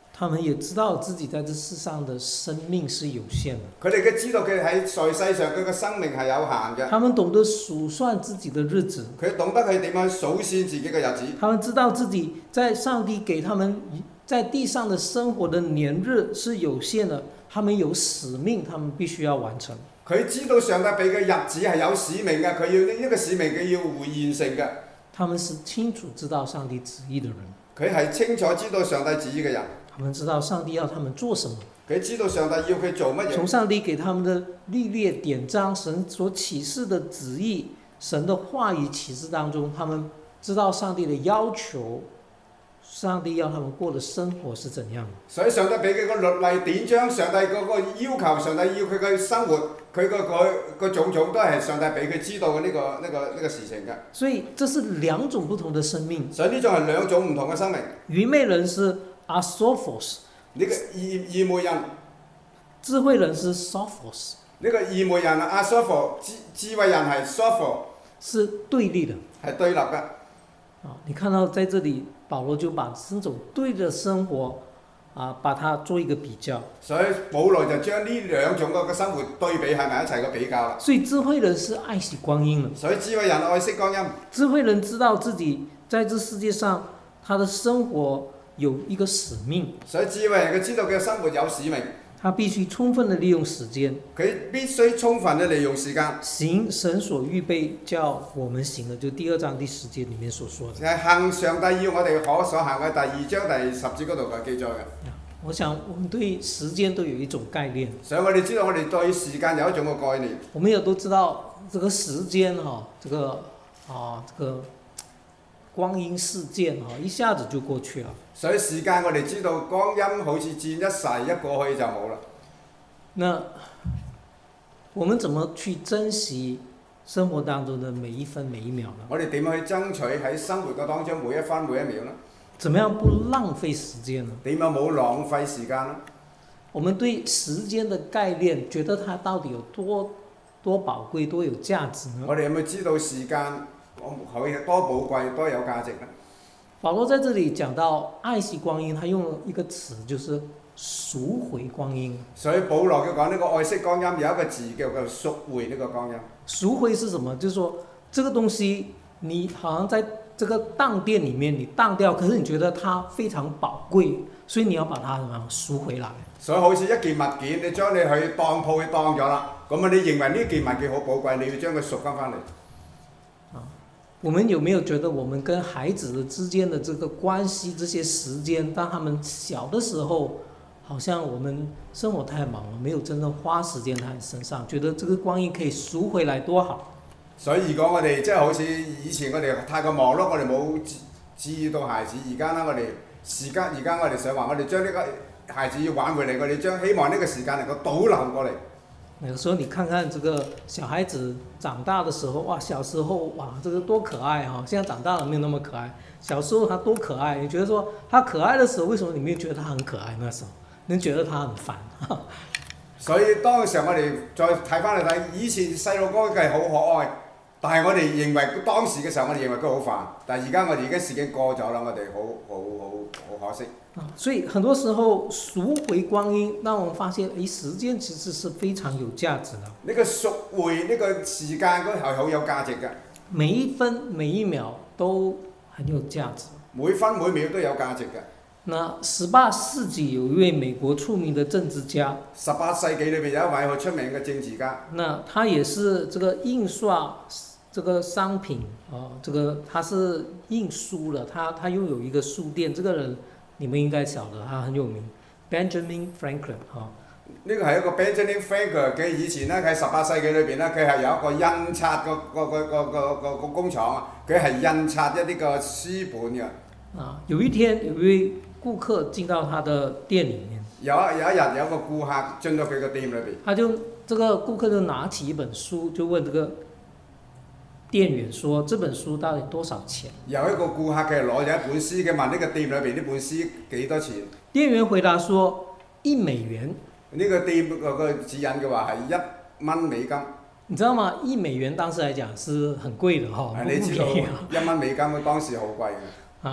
他們也知道自己在這世上的生命是有限的。 佢哋嘅知道佢喺在世上佢嘅生命係有限嘅。 他們懂得數算自己的日子。 佢懂得佢點樣數算自己嘅日子。 他們知道自己在上帝給他們在地上的生活的年日是有限的，他們有使命，他們必須要完成。 佢知道上帝俾嘅日子係有使命嘅，佢要呢一個使命佢要會完成嘅。 他們是清楚知道上帝旨意的人。 佢係清楚知道上帝旨意嘅人。 他們知道上帝要他們做什麼。 佢知道上帝要佢做乜嘢。 從上帝給他們的律例典章，神所啟示的旨意，神的話語啟示當中，他們知道上帝的要求，上帝要他們過的生活是怎樣的。 所以上帝俾佢個律例典章，上帝嗰個要求，上帝要佢嘅生活，佢個個個種種都係上帝俾佢知道嘅呢個呢個呢個事情嘅。 所以這是兩種不同的生命。 所以呢種係兩種唔同嘅生命。 愚昧人是 Asophos， 呢個愚愚昧人； 智慧人是 Sophos。 呢個愚昧人啊 ，Sophos， 智智慧人係 Sophos， 是對立的， 係對立嘅。 啊，你看到在這裡，保羅就把這種對的生活啊，把它做一個比較。 所以保羅就將呢兩種嘅生活對比喺埋一齊嘅比較啦。 所以智慧人是愛惜光陰的。 所以智慧人愛惜光陰。 智慧人知道自己在這世界上，他的生活有一個使命。 所以智慧人佢知道佢嘅生活有使命。 他必須充分地利用時間。 佢必須充分地利用時間。 行神所預備叫我們行的，就第二章第十節裡面所說的。 係行上帝要我哋可所行嘅第二章第十節嗰度嘅記載嘅。 我想我們對時間都有一種概念。 所以我哋知道我哋對時間有一種嘅概念。 我們也都知道這個時間哈，這個啊這個光陰似箭哈，一下子就過去了。 所以時間我哋知道光陰好似箭一逝一過去就冇啦。 那我們怎麼去珍惜生活當中的每一分每一秒呢？ 我哋點樣去爭取喺生活嘅當中每一分每一秒呢？ 怎麼樣不浪費時間呢？ 點樣冇浪費時間呢？ 我們對時間的概念，覺得它到底有多多寶貴、多有價值呢？ 我哋有冇知道時間佢多寶貴、多有價值呢？ 保羅在這裡講到愛惜光陰，他用了一個詞，就是贖回光陰。 所以保羅佢講呢個愛惜光陰有一個字叫做贖回呢個光陰。贖回是什麼？就是說，這個東西你好像在這個當店裡面你當掉，可是你覺得它非常寶貴，所以你要把它什麼贖回來。 所以好似一件物件，你將你去當鋪去當咗啦，咁啊你認為呢件物件好寶貴，你要將佢贖翻翻嚟。 我們有沒有覺得我們跟孩子的之間的這個關係，這些時間，當他們小的時候，好像我們生活太忙了，沒有真正花時間在他身上，覺得這個光陰可以贖回來多好。 所以如果我哋即係好似以前我哋太過忙碌，我哋冇注意到孩子，而家呢我哋時間，而家我哋想話，我哋將呢個孩子要挽回嚟，我哋將希望呢個時間能夠倒流過嚟。 有時候你看看這個小孩子長大的時候，哇，小時候哇，這個多可愛哈！現在長大了沒有那麼可愛，小時候他多可愛。你覺得說他可愛的時候，為什麼你沒有覺得他很可愛？那時候你覺得他很煩。 所以當時我哋再睇翻嚟睇，以前細路哥係好可愛，但係我哋認為當時嘅時候，我哋認為佢好煩。但係而家我哋而家時間過咗啦，我哋好好好好可惜。 所以很多時候贖回光陰，讓我們發現，誒，時間其實是非常有價值的。 呢個贖回呢個時間嗰係好有價值嘅。 每一分每一秒都很有價值。 每分每秒都有價值嘅。 那十八世紀有一位美國出名的政治家。 十八世紀裏邊有一位好出名嘅政治家。 那他也是這個印刷這個商品啊，這個他是印書了，他他擁有一個書店，這個人。你們應該曉得，他很有名 ，Benjamin Franklin 哈。 呢個係一個 Benjamin Franklin，佢以前咧喺十八世紀裏邊咧，佢係有一個印刷個個個個個個個工廠啊，佢係印刷一啲個書本嘅。 啊，有一天有一位顧客進到他的店裡面。 有一有一日有一個顧客進到佢個店裏邊。 他就這個顧客就拿起一本書，就問這個店員說：這本書到底多少錢？ 有一個顧客佢攞咗一本書，佢問呢個店裏邊呢本書幾多錢？ 店員回答說：一美元。 呢個店個個指引嘅話係一蚊美金。 你知道嗎？一美元當時來講是很貴的哈， 你知道一蚊美金當時好貴嘅。 啊，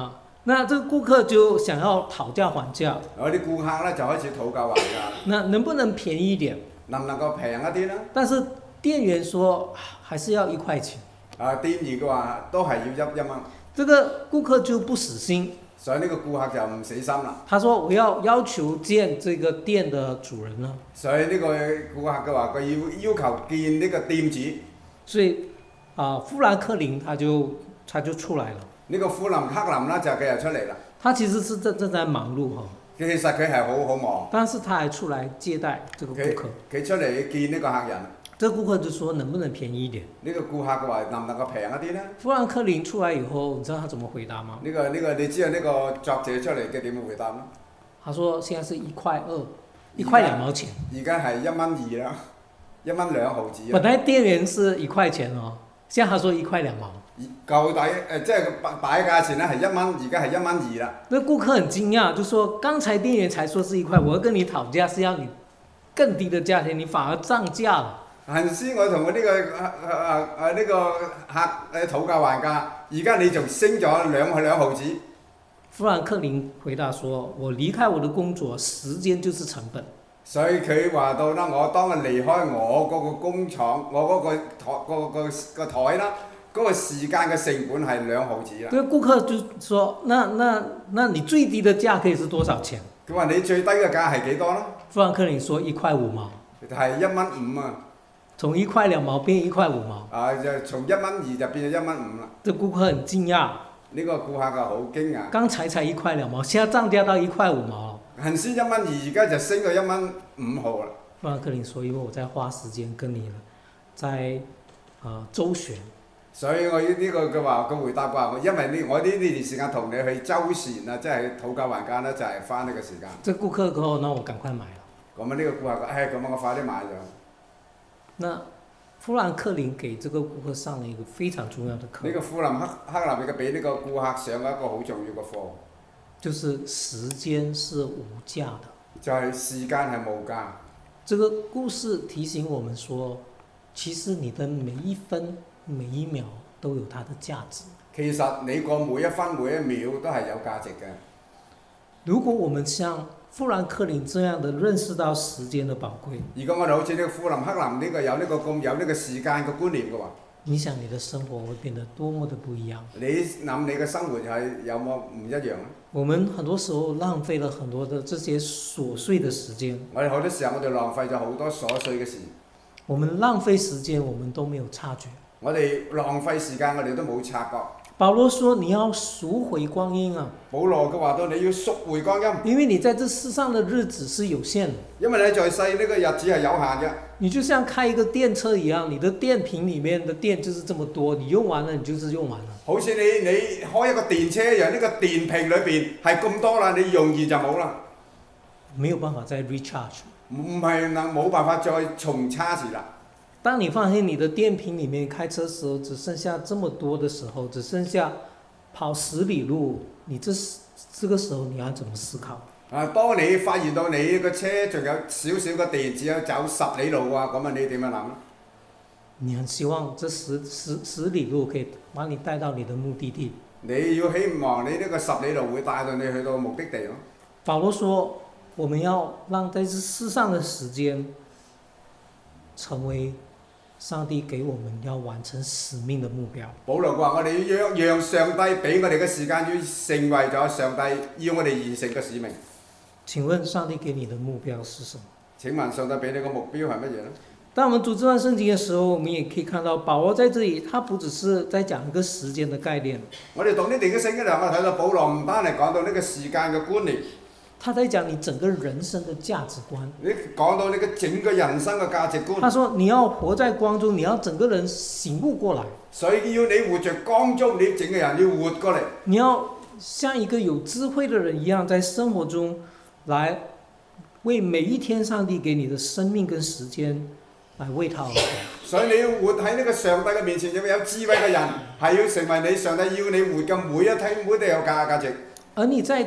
那这个顾客就想要討價還價， 我啲顧客咧就開始討價還價， 那能不能便宜一點？ 能唔能夠平一啲咧？ 但是店員說還是要一塊錢。 啊，店員嘅話都係要一一蚊， 這個顧客就不死心， 所以呢個顧客就唔死心啦。 他說我要要求見這個店的主人啦。 所以呢個顧客嘅話，佢要要求見呢個店主。 所以啊，富蘭克林他就他就出來了。 呢個富林克林啦，就佢又出嚟啦。 他其實是正正在忙碌哈。 其實佢係好好忙。 但是他還出來接待這個顧客。 佢出嚟見呢個客人。 這個顧客就說能不能便宜一點？ 呢個顧客嘅話能唔能夠平一啲呢？ 富蘭克林出來以後，你知道他怎麼回答嗎？ 呢、這個呢、這個你知道呢個作者出嚟嘅點回答嗎？ 他說現在是一塊二，一塊兩毛錢。 而家係一蚊二啦，一蚊兩毫子。 本來店員是一塊錢哦，現在他說一塊兩毛。 舊底誒即係擺擺價錢咧係一蚊，而家係一蚊二啦。 那顧客很驚訝，就說：剛才店員才說是一塊，我要跟你討價是要你更低的價錢，你反而漲價了。 頭先我同我呢個誒誒誒呢個客誒討價還價，而家你仲升咗兩兩毫子。 富蘭克林回答說：我離開我的工作，時間就是成本。 所以佢話到啦，我當我離開我嗰個工廠，我嗰個台個個個台啦，嗰個時間嘅成本係兩毫子啦。 對顧客就說：那那那你最低的價可以是多少錢？ 佢話你最低嘅價係幾多呢？ 富蘭克林說一塊五毛。 係一蚊五啊。 從一塊兩毛變一塊五毛。 啊，就從一蚊二就變咗一蚊五啦。 這顧客很驚訝。 呢個顧客就好驚訝。 剛才才一塊兩毛，現在漲價到一塊五毛。 原先一蚊二，而家就升到一蚊五毫啦。 富蘭克林說：因為我在花時間跟你在啊周旋。 所以我呢呢個嘅話，佢回答話：因為呢，我呢呢段時間同你去周旋啊，即係討價還價咧，就係花呢個時間。 這顧客過後，那我趕快買了。 咁啊，呢個顧客講：誒，咁啊，我快啲買咗。 那富蘭克林給這個顧客上了一個非常重要的課。 呢個富林克克林嘅俾呢個顧客上咗一個好重要嘅課。 就是時間是無價的。 就係時間係無價。 這個故事提醒我們說，其實你的每一分每一秒都有它的價值。 其實你過每一分每一秒都係有價值嘅。 如果我們像富蘭克林這樣的認識到時間的寶貴， 如果我哋好似呢個富林克林呢個有呢個咁有呢個時間嘅觀念嘅話， 你想你的生活會變得多麼的不一樣？ 你諗你嘅生活係有冇唔一樣咧？ 我們很多時候浪費了很多的這些瑣碎的時間。 我哋好多時候我哋浪費咗好多瑣碎嘅事。 我們浪費時間，我們都沒有察覺。 我哋浪費時間，我哋都冇察覺。 保羅說：你要贖回光陰啊！ 保羅嘅話到你要贖回光陰， 因為你在這世上的日子是有限的。 因為你在世呢個日子係有限嘅。 你就像開一個電車一樣，你的電瓶裡面的電就是這麼多，你用完了你就是用完了。 好似你你開一個電車一樣，呢個電瓶裏邊係咁多啦，你用完就冇啦。 沒有辦法再 recharge。 唔係能冇辦法再重差時啦。 當你發現你的電瓶裡面開車時候只剩下這麼多的時候，只剩下跑十里路，你這這個時候你要怎麼思考？ 啊，當你發現到你個車仲有少少個電，只有走十里路啊，咁啊你點樣諗？ 你很希望這十十十里路可以把你帶到你的目的地。 你要希望你呢個十里路會帶到你去到目的地咯。 保羅說：我們要讓在這世上的時間成為上帝給我們要完成使命的目標。保羅話：我哋要讓上帝俾我哋嘅時間，要成為咗上帝要我哋完成嘅使命。 請問上帝給你的目標是什麼？ 請問上帝俾你個目標係乜嘢呢？ 當我們讀這段聖經嘅時候，我們也可以看到保羅在這裡，他不只是在講一個時間的概念。 我哋讀呢段嘅聖經咧，我睇到保羅唔單係講到呢個時間嘅觀念。 他在講你整個人生的價值觀。 你講到你嘅整個人生嘅價值觀。 他說：你要活在光中，你要整個人醒悟過來。 所以要你活在光中，你整個人要活過嚟。 你要像一個有智慧的人一樣，在生活中來為每一天上帝給你的生命跟時間來為他而活。 所以你要活喺呢個上帝嘅面前，要有智慧嘅人，係要成為你上帝要你活嘅每一天，每一都有價價值。 而你在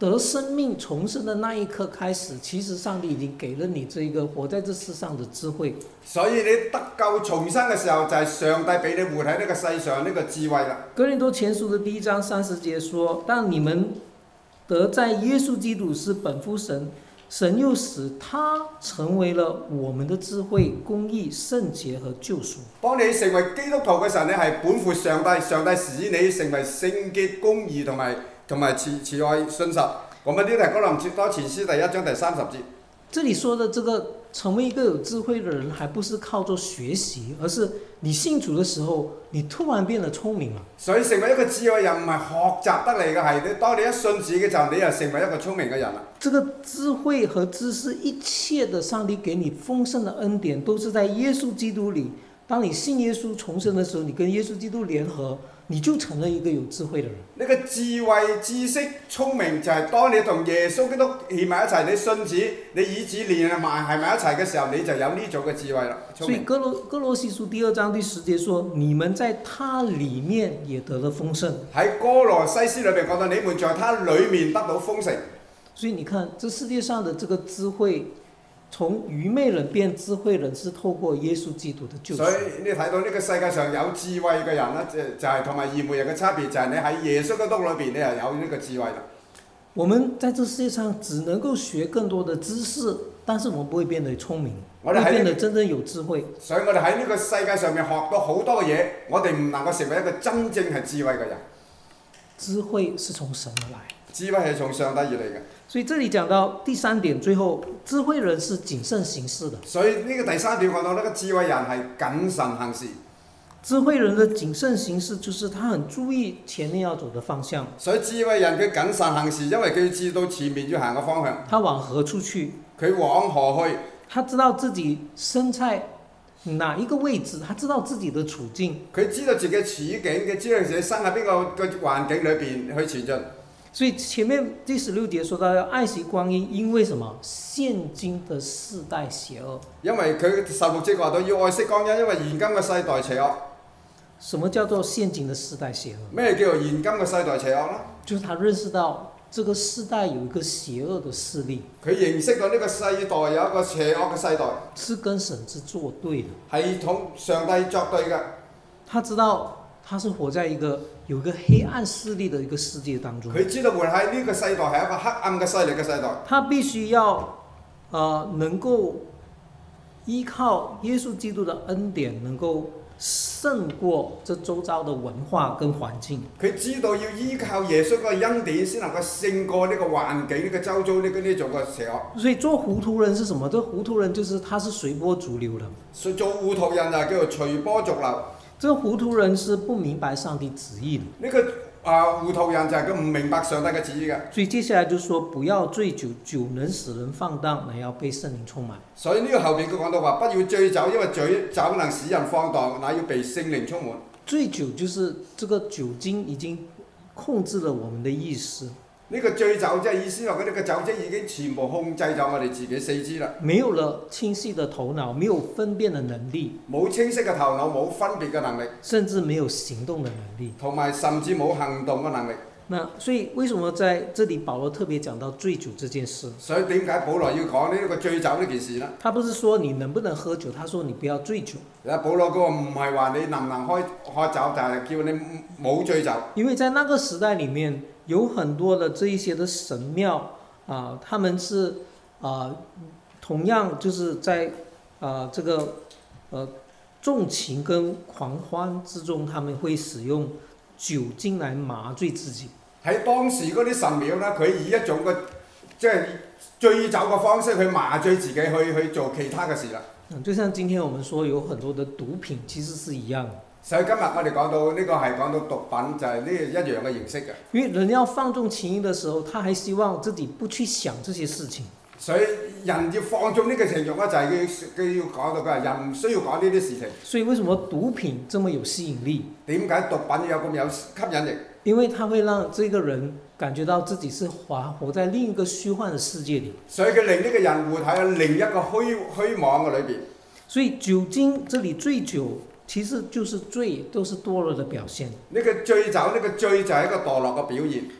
得生命重生的那一刻開始，其實上帝已經給了你這個活在這世上的智慧。 所以你得救重生嘅時候，就係上帝俾你活喺呢個世上呢個智慧啦。 哥林多前書的第一章三十節說：但你們得在耶穌基督是本乎神，神又使他成為了我們的智慧、公義、聖潔和救贖。 當你成為基督徒嘅時候，你係本乎上帝，上帝使你成為聖潔、公義同埋同埋慈慈愛信實。我們呢度係哥林多前書第一章第三十節。 這裡說的這個成為一個有智慧的人，還不是靠着學習，而是你信主的時候，你突然變得聰明了。 所以成為一個智慧人唔係學習得嚟嘅，係你當你一信主嘅時候，你就成為一個聰明嘅人啦。 這個智慧和知識，一切的上帝給你豐盛的恩典，都是在耶穌基督裡。當你信耶穌重生的時候，你跟耶穌基督聯合，你就成了一個有智慧的人。 呢個智慧、知識、聰明就係當你同耶穌基督連埋一齊，你信主，你以子連埋係埋一齊嘅時候，你就有呢種嘅智慧啦。 所以哥羅哥羅西書第二章第十節說：你們在他裡面也得了豐盛。 喺哥羅西書裏邊講到，你們在他裡面得到豐盛。 所以你看，這世界上的這個智慧，從愚昧人變智慧人，是透過耶穌基督的救贖。 所以你睇到呢個世界上有智慧嘅人咧，就就係同埋愚昧人嘅差別，就係你喺耶穌基督裏邊，你係有呢個智慧啦。 我們在這世界上只能夠學更多的知識，但是我們不會變得聰明，我哋會變得真正有智慧。 所以我哋喺呢個世界上面學到好多嘅嘢，我哋唔能夠成為一個真正係智慧嘅人。 智慧是從神而來， 智慧係從上帝而嚟嘅。 所以這裡講到第三點，最後智慧人是謹慎行事的。 所以呢個第三點講到呢個智慧人係謹慎行事。 智慧人的謹慎行事，就是他很注意前面要走的方向。 所以智慧人佢謹慎行事，因為佢知道前面要行嘅方向。 他往何處去？ 佢往何去？ 他知道自己身在哪一個位置，他知道自己的處境。 佢知道自己處境，佢知道自己身喺邊個個環境裏邊去前進。 所以前面第十六節說到要愛惜光陰，因為什麼？現今的世代邪惡。 因為佢十六節話到要愛惜光陰，因為現今嘅世代邪惡。 什麼叫做現今的世代邪惡？ 咩叫做現今嘅世代邪惡呢？ 就是他認識到這個世代有一個邪惡的勢力。 佢認識到呢個世代有一個邪惡嘅世代， 是跟神之作對的， 係同上帝作對嘅。 他知道他是活在一個有一個黑暗勢力的一個世界當中。 佢知道活喺呢個世代係一個黑暗嘅勢力嘅世代。 他必須要，呃，能夠依靠耶穌基督的恩典，能夠勝過這周遭的文化跟環境。 佢知道要依靠耶穌個恩典，先能夠勝過呢個環境、呢、這個周遭呢個呢種嘅邪惡。 所以做糊塗人是什麼？這糊塗人就是他是隨波逐流的。 所以做糊塗人就叫做隨波逐流。 這個糊塗人是不明白上帝旨意的。 呢、這個啊糊塗人就係佢唔明白上帝嘅旨意嘅。 所以接下來就說不要醉酒，酒能使人放蕩，乃要被聖靈充滿。 所以呢個後邊佢講到話，不要醉酒，因為醉酒能使人放蕩，乃要被聖靈充滿。 醉酒就是這個酒精已經控制了我們的意識。 呢個醉酒即係意思話，佢呢個酒精已經全部控制咗我哋自己四肢啦。 沒有了清晰的頭腦，沒有分辨的能力， 冇清晰嘅頭腦，冇分別嘅能力， 甚至沒有行動的能力， 同埋甚至冇行動嘅能力。 那所以為什麼在這裡保羅特別講到醉酒這件事？ 所以點解保羅要講呢個醉酒呢件事呢？ 他不是說你能不能喝酒，他說你不要醉酒。 啊，保羅嗰個唔係話你能唔能開喝酒，就係叫你冇醉酒。因為在那個時代裡面，有很多的這一些的神廟啊、呃，他們是啊、呃，同樣就是在啊、呃、這個呃縱情跟狂歡之中，他們會使用酒精來麻醉自己。 喺當時嗰啲神廟咧，佢以一種嘅即係醉酒嘅方式去麻醉自己，去去做其他嘅事啦。 就像今天我們說有很多的毒品，其實是一樣的。 所以今日我哋講到呢個係講到毒品，就係呢一樣嘅形式嘅。因為人要放縱情慾嘅時候，他還希望自己不去想這些事情。 所以人要放縱呢個情慾咧，就係佢佢要講到佢話人唔需要講呢啲事情。 所以為什麼毒品這麼有吸引力？ 點解毒品有咁有吸引力？ 因為它會讓這個人感覺到自己是活活在另一個虛幻的世界裡。所以佢令呢個人活喺另一個虛虛妄嘅裏邊。所以酒精這裡醉酒其實就是醉，都是墮落的表現。呢個醉酒，呢個醉就係一個墮落嘅表現。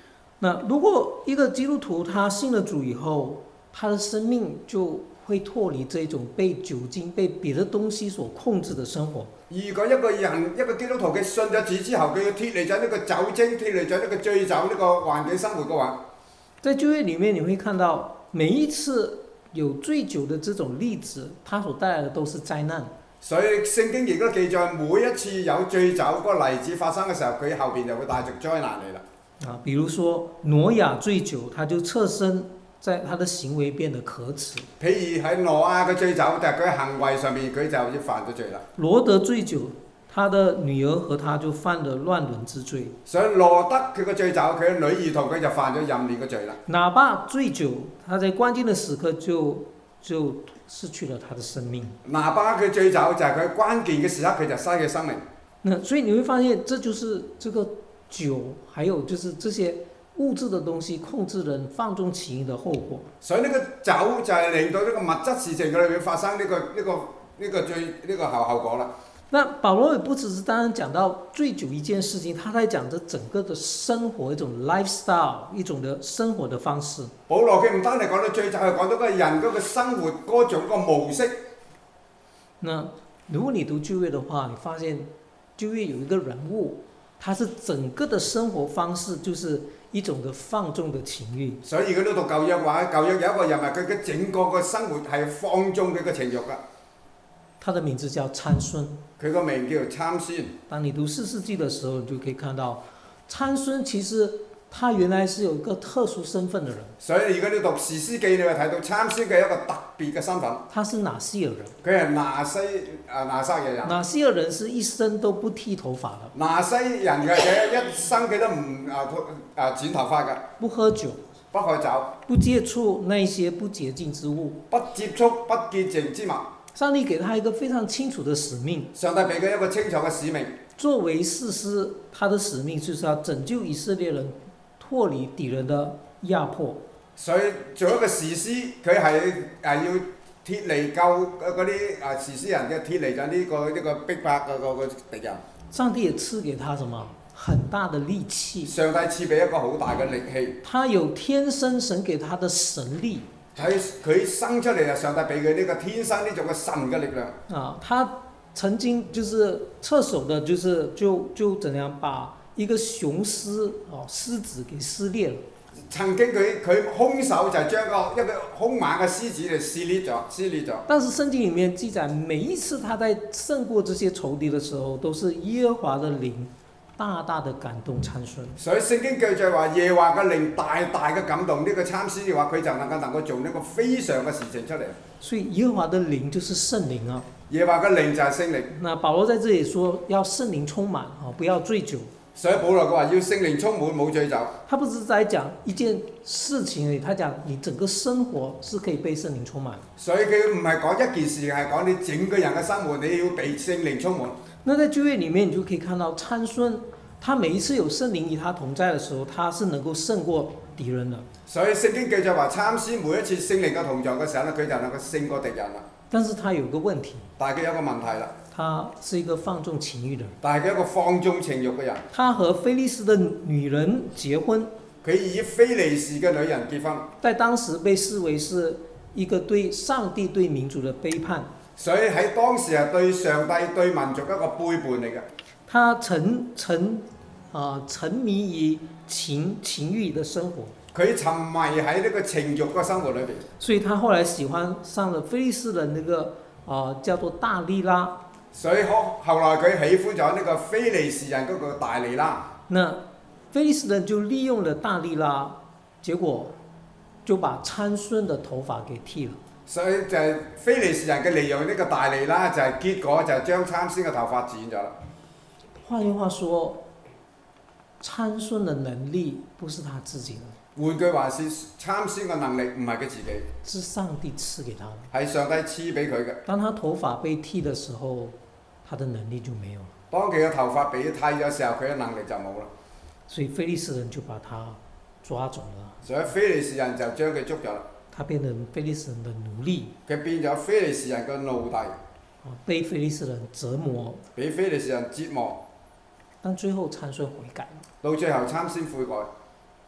那如果一个基督徒他信了主以後，他的生命就會脫離這種被酒精、被別的東西所控制的生活。 如果一個人一個基督徒佢信咗主之後，佢要脫離咗呢個酒精、脫離咗呢個醉酒呢個環境生活嘅話， 在舊約裡面，你會看到每一次有醉酒的這種例子，它所帶來的都是災難。 所以聖經亦都記載，每一次有醉酒嗰個例子發生嘅時候，佢後邊就會帶着災難嚟啦。 啊，比如說挪亞醉酒，他就側身，在他的行為變得可恥。 譬如喺挪亞嘅醉酒，但係佢行為上面佢就要犯咗罪啦。 羅德醉酒，他的女兒和他就犯了亂倫之罪。 所以羅德佢嘅醉酒，佢嘅女兒同佢就犯咗淫亂嘅罪啦。 拿巴醉酒，他在關鍵的時刻就就失去了他的生命。 拿巴佢醉酒就係佢關鍵嘅時刻，佢就失去生命。 那所以你會發現，這就是這個酒，還有就是這些物質的東西控制人放縱情慾的後果。 所以呢個酒就係令到呢個物質事情佢裏面發生呢、這個呢、這個呢、這個最呢、這個後後果啦。 那保羅也不只是單單講到醉酒一件事情，他在講着整個的生活一種 lifestyle， 一種的生活的方式。 保羅佢唔單係講到醉酒，係講到個人嗰個生活嗰種個模式。 那如果你讀舊約的話，你發現舊約有一個人物，他是整個的生活方式就是一種的放縱的情慾。 所以佢都讀舊約話，舊約有一個人物，佢嘅整個個生活係放縱佢嘅情慾㗎。 他的名字叫參孫， 佢個名叫參孫。 當你讀士師記的時候，你就可以看到參孫其實他原來是有一個特殊身份的人。 所以如果你讀士師記，你會睇到參孫嘅一個特別嘅身份。 他是拿西爾人。 佢係拿西啊拿西嘅人。 拿西爾人是一生都不剃頭髮的。 拿西人嘅嘅一生佢都唔啊啊剪頭髮㗎。 不喝酒。 不喝酒。 不接觸那些不潔淨之物。 不接觸不潔淨之物。 上帝給他一個非常清楚的使命。 上帝俾佢一個清楚嘅使命。 作為士師，他的使命就是要拯救以色列人脫離敵人的壓迫。 所以做一個士師，佢係誒要脫離救嗰啲誒士師人嘅脫離咗呢個呢、這個逼迫嗰個個敵人。 上帝也賜給他什麼很大的力氣。 上帝賜俾一個好大嘅力氣。 他有天生神給他的神力。 喺佢生出嚟就上帝俾佢呢個天生呢種嘅神嘅力量。 啊，他曾經就是側手的，就是就就怎樣把一個雄獅哦獅子給撕裂了。 曾經佢佢兇手就將個一個兇猛嘅獅子嚟撕裂咗，撕裂咗。 但是聖經裡面記載，每一次他在勝過這些仇敵的時候，都是耶和華的靈大大的感動參孫。 所以聖經記載話，耶和華嘅靈大大嘅感動呢個參孫嘅話，佢就能夠能夠做呢個非常嘅事情出嚟。 所以耶和華的靈就是聖靈啊。 耶和華嘅靈就係聖靈。 那保羅在這裡說要聖靈充滿啊，不要醉酒。 所以保羅佢話要聖靈充滿，冇醉酒。 他不是在講一件事情而已，他講你整個生活是可以被聖靈充滿。 所以佢唔係講一件事，係講你整個人嘅生活你要被聖靈充滿。 那在舊約裡面，你就可以看到參孫，他每一次有聖靈與他同在的時候，他是能夠勝過敵人的。 所以聖經記載話參孫每一次聖靈嘅同在嘅時候咧，佢就能夠勝過敵人啦。 但是他有個問題。 但係佢有個問題啦。 他是一個放縱情慾的人。 但係佢一個放縱情慾嘅人。 他和非利士的女人結婚。 佢以非利士嘅女人結婚。在當時被視為是一個對上帝對民族的背叛。 所以喺當時係對上帝對民族一個背叛嚟嘅。 他沉沉啊、呃、沉迷於情情慾的生活。 佢沉迷喺呢個情慾嘅生活裏邊。 所以他後來喜歡上了非利士的那個啊、呃、叫做大利拉。 所以後後來佢喜歡咗呢個非利士人嗰個大利拉。 那非利士人就利用了大利拉，結果就把參孫的頭髮給剃了。 所以就係非利士人嘅利用呢個大利拉，就係、是、結果就係將參孫嘅頭髮剪咗啦。 換句話說，參孫的能力不是他自己的。 換句話是參孫嘅能力唔係佢自己， 是上帝賜給他的。 係上帝賜俾佢嘅。 當他頭髮被剃的時候，他的能力就沒有了。 當佢嘅頭髮被剃嘅時候，佢嘅能力就冇啦。 所以非利士人就把他抓走了。 所以非利士人就將佢捉咗啦。 他變成非利士人的奴隸。 佢變咗非利士人嘅奴隸。 被非利士人折磨。 俾非利士人折磨。 但最後參孫悔改。 到最後參孫悔改。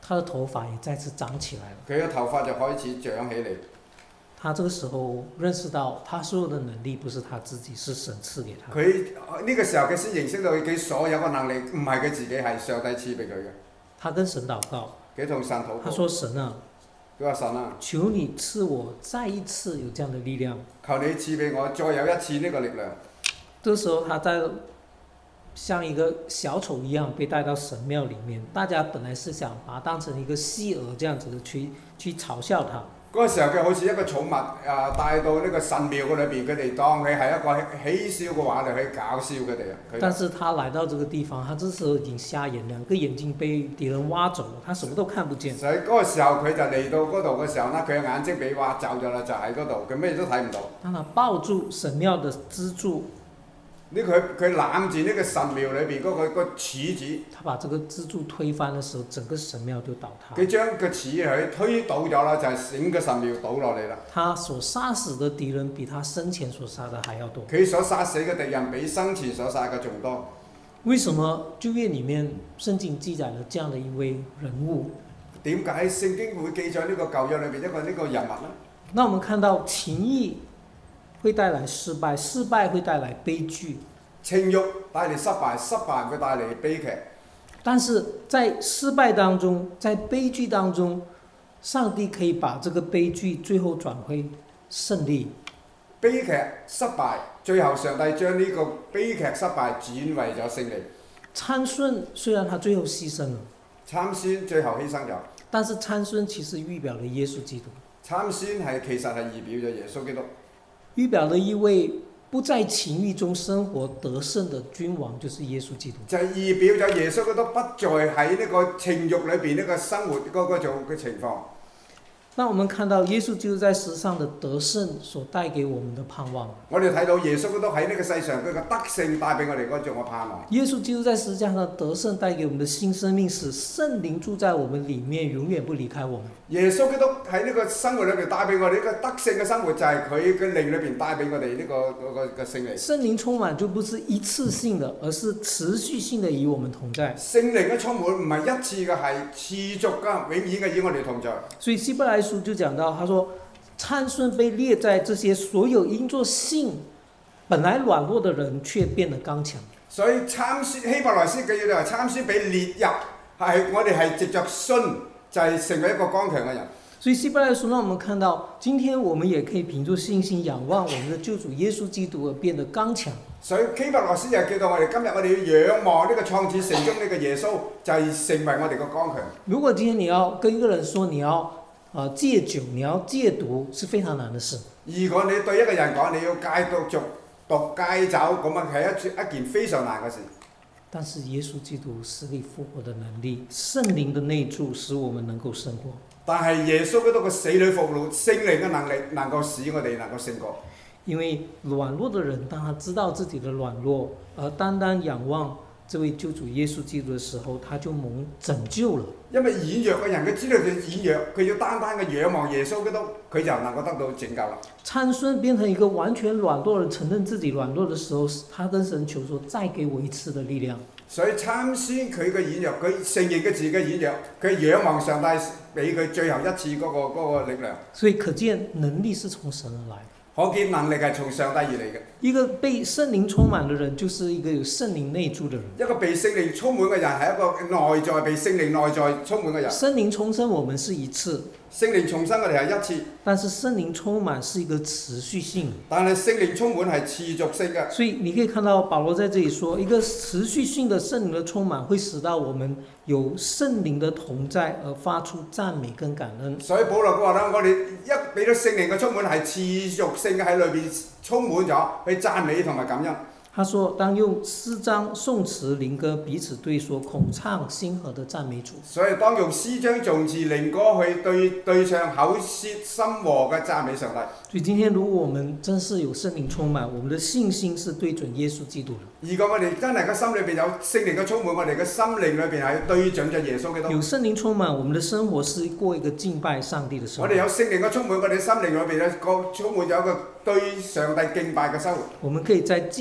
他的頭髮也再次長起來了。 佢嘅頭髮就開始長起嚟。 他這個時候認識到，他所有的能力不是他自己，是神賜給他。 佢呢個時候佢先認識到佢所有嘅能力唔係佢自己，係上帝賜俾佢嘅。 他跟神禱告， 佢同神禱告。 他說：神啊， 佢話神啊， 求你賜我再一次有這樣的力量。 求你賜俾我再有一次呢個力量。 這時候他在像一個小丑一樣被帶到神廟裡面，大家本來是想把他當成一個戲兒這樣子的去去嘲笑他。 嗰個時候佢好似一個寵物啊，帶到呢個神廟嗰裏邊，佢哋當佢係一個喜笑嘅話嚟去搞笑佢哋啊。 但是他來到這個地方，他這時候已經瞎眼，兩個眼睛被敵人挖走了，他什麼都看不見。 所以嗰個時候佢就嚟到嗰度嘅時候呢，佢嘅眼睛被挖走咗啦，就喺嗰度，佢咩都睇唔到。 當他抱住神廟的支柱， 呢佢佢攬住呢個神廟裏邊嗰個個柱子， 他把這個支柱推翻的時候，整個神廟就倒塌。 佢將個柱佢推倒咗啦，就係整個神廟倒落嚟啦。 他所殺死的敵人比他生前所殺的還要多。 佢所殺死嘅敵人比生前所殺嘅仲多。 為什麼舊約裡面聖經記載了這樣的一位人物？ 點解聖經會記載呢個舊約裏邊一個呢個人物呢？ 那我們看到情慾會帶來失敗，失敗會帶來悲劇。 情慾帶嚟失敗，失敗會帶嚟悲劇。 但是在失敗當中，在悲劇當中，上帝可以把這個悲劇最後轉回勝利。 悲劇失敗，最後上帝將呢個悲劇失敗轉為咗勝利。 參孫雖然他最後犧牲了， 參孫最後犧牲咗， 但是參孫其實預表了耶穌基督。 參孫係其實係預表咗耶穌基督， 預表了一位不在情慾中生活得勝的君王，就是耶穌基督。 就係預表咗耶穌基督不再喺呢個情慾裏邊呢個生活嗰個種嘅情況。 那我們看到耶穌基督在世上的得勝所帶給我們的盼望。 我哋睇到耶穌基督喺呢個世上佢嘅得勝帶俾我哋嗰種嘅盼望。 耶穌基督在十字架上的得勝帶給我們的新生命，使聖靈住在我們裡面，永遠不離開我們。 耶穌基督喺呢個生活裏邊帶俾我哋呢個得勝嘅生活，就係佢嘅靈裏邊帶俾我哋呢個嗰個嘅勝利。 聖靈充滿就不是一次性的，而是持續性的與我們同在。 聖靈嘅充滿唔係一次嘅，係持續嘅，永遠嘅與我哋同在。 所以希伯來書就講到，他說參孫被列在這些所有因作信本來軟弱的人，卻變得剛強。 所以參孫希伯來書嘅嘢就係參孫被列入係我哋係藉着信就係、是、成為一個剛強嘅人。 所以希伯來書讓我們看到，今天我們也可以憑着信心仰望我們的救主耶穌基督而變得剛強。 所以希伯來書就叫到我哋今日我哋要仰望呢個創始成終呢個耶穌，就係、是、成為我哋個剛強。如果今天你要跟一個人說你要呃戒酒，你要戒毒，是非常難的事。 如果你對一個人講你要戒毒、續毒、戒酒，咁啊係一一件非常難嘅事。 但是耶穌基督死裡復活的能力，聖靈的內住，使我們能夠勝過。 但係耶穌基督嘅死裡復活，聖靈嘅能力能夠使我哋能夠勝過。 因為軟弱的人，當他知道自己的軟弱，而單單仰望這位救主耶穌基督的時候，他就蒙拯救了。 因為軟弱嘅人，佢知道佢軟弱，佢要單單嘅仰望耶穌基督，佢就能夠得到拯救啦。 參孫變成一個完全軟弱的人，承認自己軟弱的時候，他跟神求說：再給我一次的力量。 所以參孫佢嘅軟弱，佢承認佢自己嘅軟弱，佢仰望上帝俾佢最後一次嗰、那個嗰、那個力量。 所以可見能力是從神而來。 可見能力係從上帝而嚟嘅。 一個被聖靈充滿的人，就是一個有聖靈內住的人。 一個被聖靈充滿嘅人，係一個內在被聖靈內在充滿嘅人。 聖靈重生我們是一次， 聖靈重生我哋係一次， 但是聖靈充滿是一個持續性。 但係聖靈充滿係持續性嘅。 所以你可以看到保羅在這裡說，一個持續性的聖靈的充滿，會使到我們有聖靈的同在而發出讚美跟感恩。 所以保羅話啦，我哋一俾到聖靈嘅充滿係持續性嘅喺裏邊充滿咗，去讚美同埋感恩。 他說：當用詩章、頌詞、靈歌彼此對說，口唱心和的讚美主。 所以當用詩章、頌詞、靈歌去對對唱，口舌心和嘅讚美上帝。 所以今天如果我們真是有聖靈充滿，我們的信心是對準耶穌基督的。 如果我哋真係個心裏邊有聖靈嘅充滿，我哋嘅心靈裏邊係對準咗耶穌基督。 有聖靈充滿，我們的生活是過一個敬拜上帝的生活。 我哋有聖靈嘅充滿，我哋心靈裏邊咧個充滿咗一個對上帝敬拜嘅生活。 我們可以在敬拜當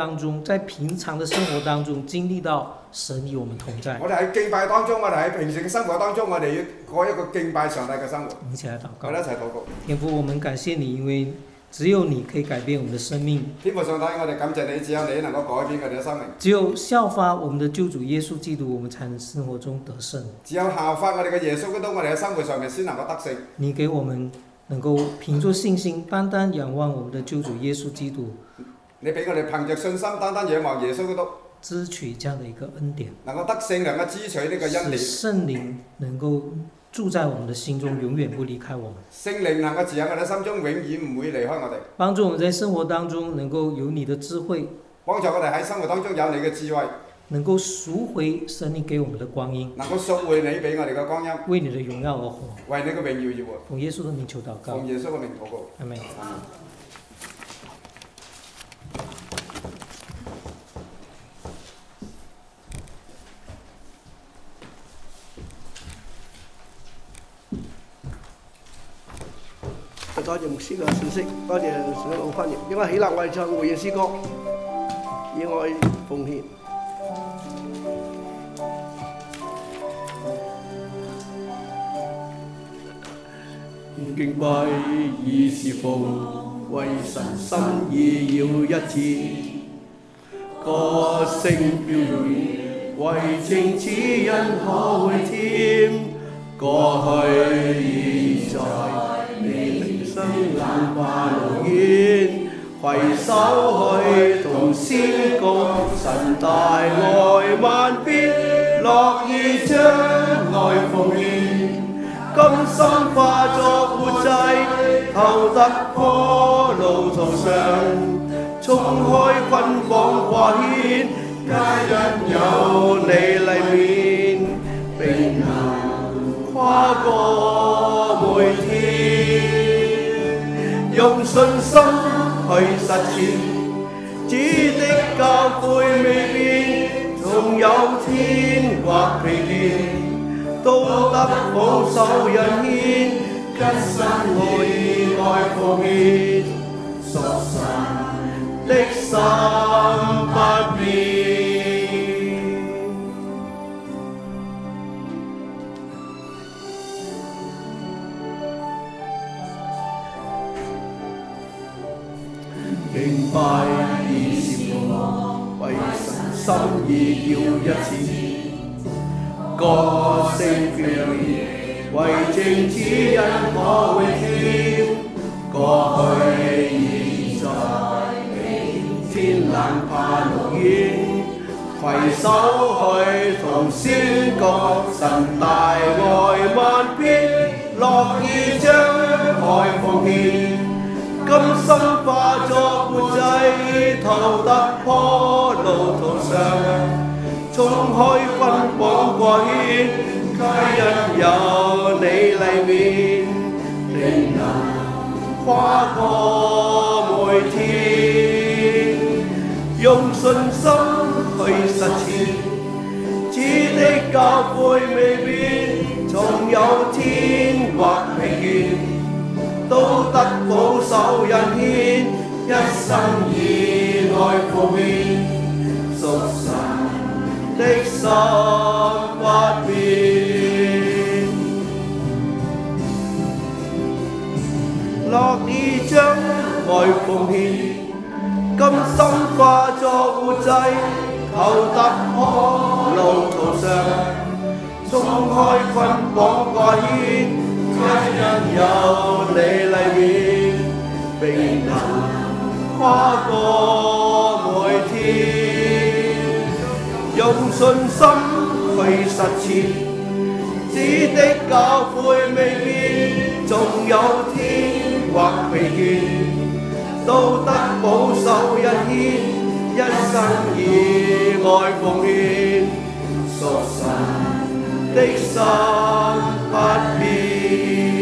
當中，在平常的生活當中經歷到神與我們同在。 我哋喺敬拜當中，我哋喺平時嘅生活當中，我哋要過一個敬拜上帝嘅生活。 我們一起來禱告。 我哋一齊禱告。 天父，我們感謝你，因為只有你可以改變我們的生命。 天父上帝，我哋感謝你，只有你能夠改變我哋嘅生命。 只有效法我們的救主耶穌基督，我們才能生活中得勝。 只有效法我哋嘅耶穌基督，我哋喺生活上面先能夠得勝。 你給我們能夠憑着信心，單單仰望我們的救主耶穌基督。 你俾我哋憑着信心，單單仰望耶穌基督， 支取這樣的一個恩典， 能夠得勝，能夠支取呢個恩典。 使聖靈能夠住在我們的心中，永遠不離開我們。 聖靈能夠住喺我哋心中，永遠唔會離開我哋。 幫助我們在生活當中能夠有你的智慧， 幫助我哋喺生活當中有你嘅智慧， 能夠贖回神你給我們的光陰， 能夠贖回你俾我哋嘅光陰， 為你的榮耀而活， 為你嘅榮耀而活。 奉耶穌的名求禱告。 奉耶穌嘅名禱告。 阿門。 多謝牧師嘅信息，多謝上一路翻譯。因為喜樂我哋唱回應詩歌，以愛奉獻。敬拜以侍奉，為神心意要一致，歌聲飄遠，為情指引可會添，過去現在你靈生眼化路遠，攜手去同宣告神大愛萬邊，樂意將愛奉獻。甘心化作活祭，投突破路途上，衝開捆綁掛牽，皆因有你嚟面，並能跨過每天，用信心去實踐，主的教誨未變，縱有天或疲倦。都得保守人牽，一生我以愛奉獻，屬神的心不變。敬拜以侍奉，為神心意要一致。歌聲飄遠，為正指引可會添，過去現在明天冷怕路遠，攜手去同宣告神大愛萬邊，樂意將愛奉獻，甘心化作活祭，投突破路途上。衝開捆綁掛牽，皆因有你嚟面，定能跨過每天，用信心去實踐，主的教誨未變，縱有天或疲倦，都得保守人牽，一生以愛奉獻，屬神的心不變，樂意將愛奉獻，甘心化作活祭，投突破路途上，衝開捆綁掛牽，皆因有你嚟面，並能跨過每天。用信心去實踐，主的教誨未變，縱有天或疲倦，都得保守人牽，一生以愛奉獻，屬神的心不變。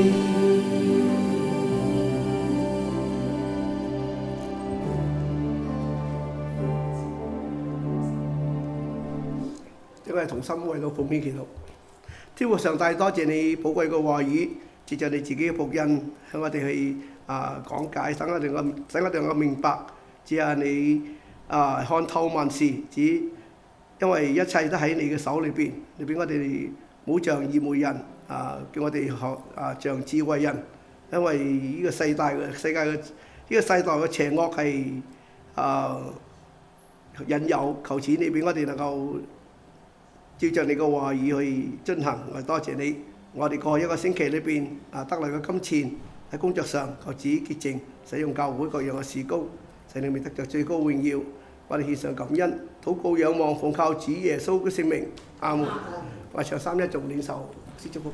因為同心為個奉獻祈禱，天父上帝多謝你寶貴嘅話語，藉著你自己嘅僕人向我哋去啊講解，等我哋個使我哋能夠明白，只係你啊看透萬事，只因為一切都喺你嘅手裏邊。你俾我哋唔好像愚昧人啊，叫我哋學啊像智慧人。因為呢個世代嘅世界嘅呢個世代嘅邪惡係啊引誘，求此你俾我哋能夠照着你嘅話語去進行。我多謝你，我哋過去一個星期裏邊啊得嚟嘅金錢喺工作上，求主潔淨，使用教會各樣嘅事工，使你哋得着最高榮耀。我哋獻上感恩，禱告仰望，奉靠主耶穌嘅聖名，阿門。我唱三一頌領受施祝福。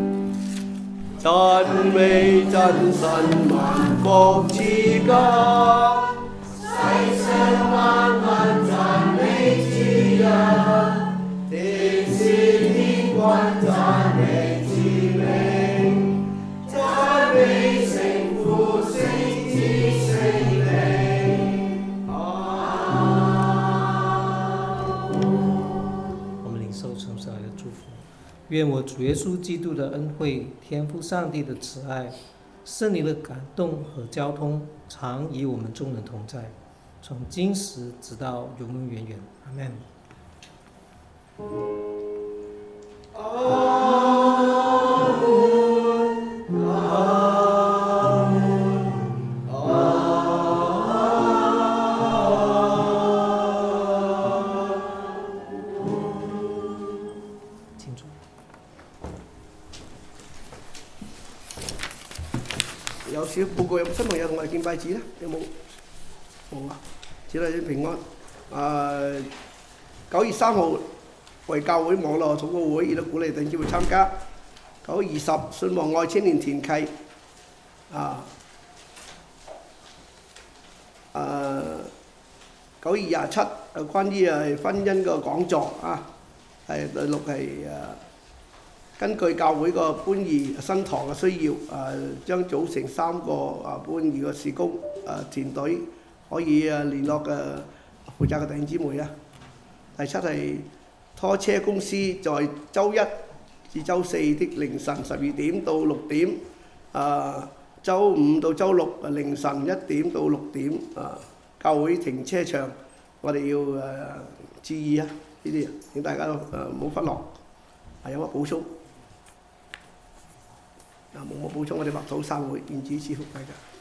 真美真神萬國之家，世上萬民讚美主人，天使天君讚美主名，讚美聖父聖子聖靈。我們領受從上來的祝福。願我主耶穌基督的恩惠、天父上帝的慈愛、聖靈的感動和交通，常與我們眾人同在，從今時直到永永遠遠。阿們。阿門。阿門。請坐。 有少報告，有冇新朋友同我哋敬拜主咧？有冇？冇啊！主內平安。誒、呃，九月三號為教會網絡禱告會，亦都鼓勵弟兄姊妹參加。九月二十信望愛青年團契。啊。誒、呃，九月廿七誒關於誒婚姻個講座啊，係第六係誒。根據教會個搬移新堂嘅需要，誒、呃、將組成三個啊搬移嘅事工誒團隊，可以誒聯絡嘅負責嘅弟兄姊妹啦。第七係拖車公司在週一至週四的凌晨十二點到六點，誒、呃、週五到週六凌晨一點到六點，誒、呃、教會停車場，我哋要誒、呃、注意啊！呢啲請大家誒唔好忽略。係有乜補充？嗱，冇乜補充，我哋默禱散會，願主賜福大家。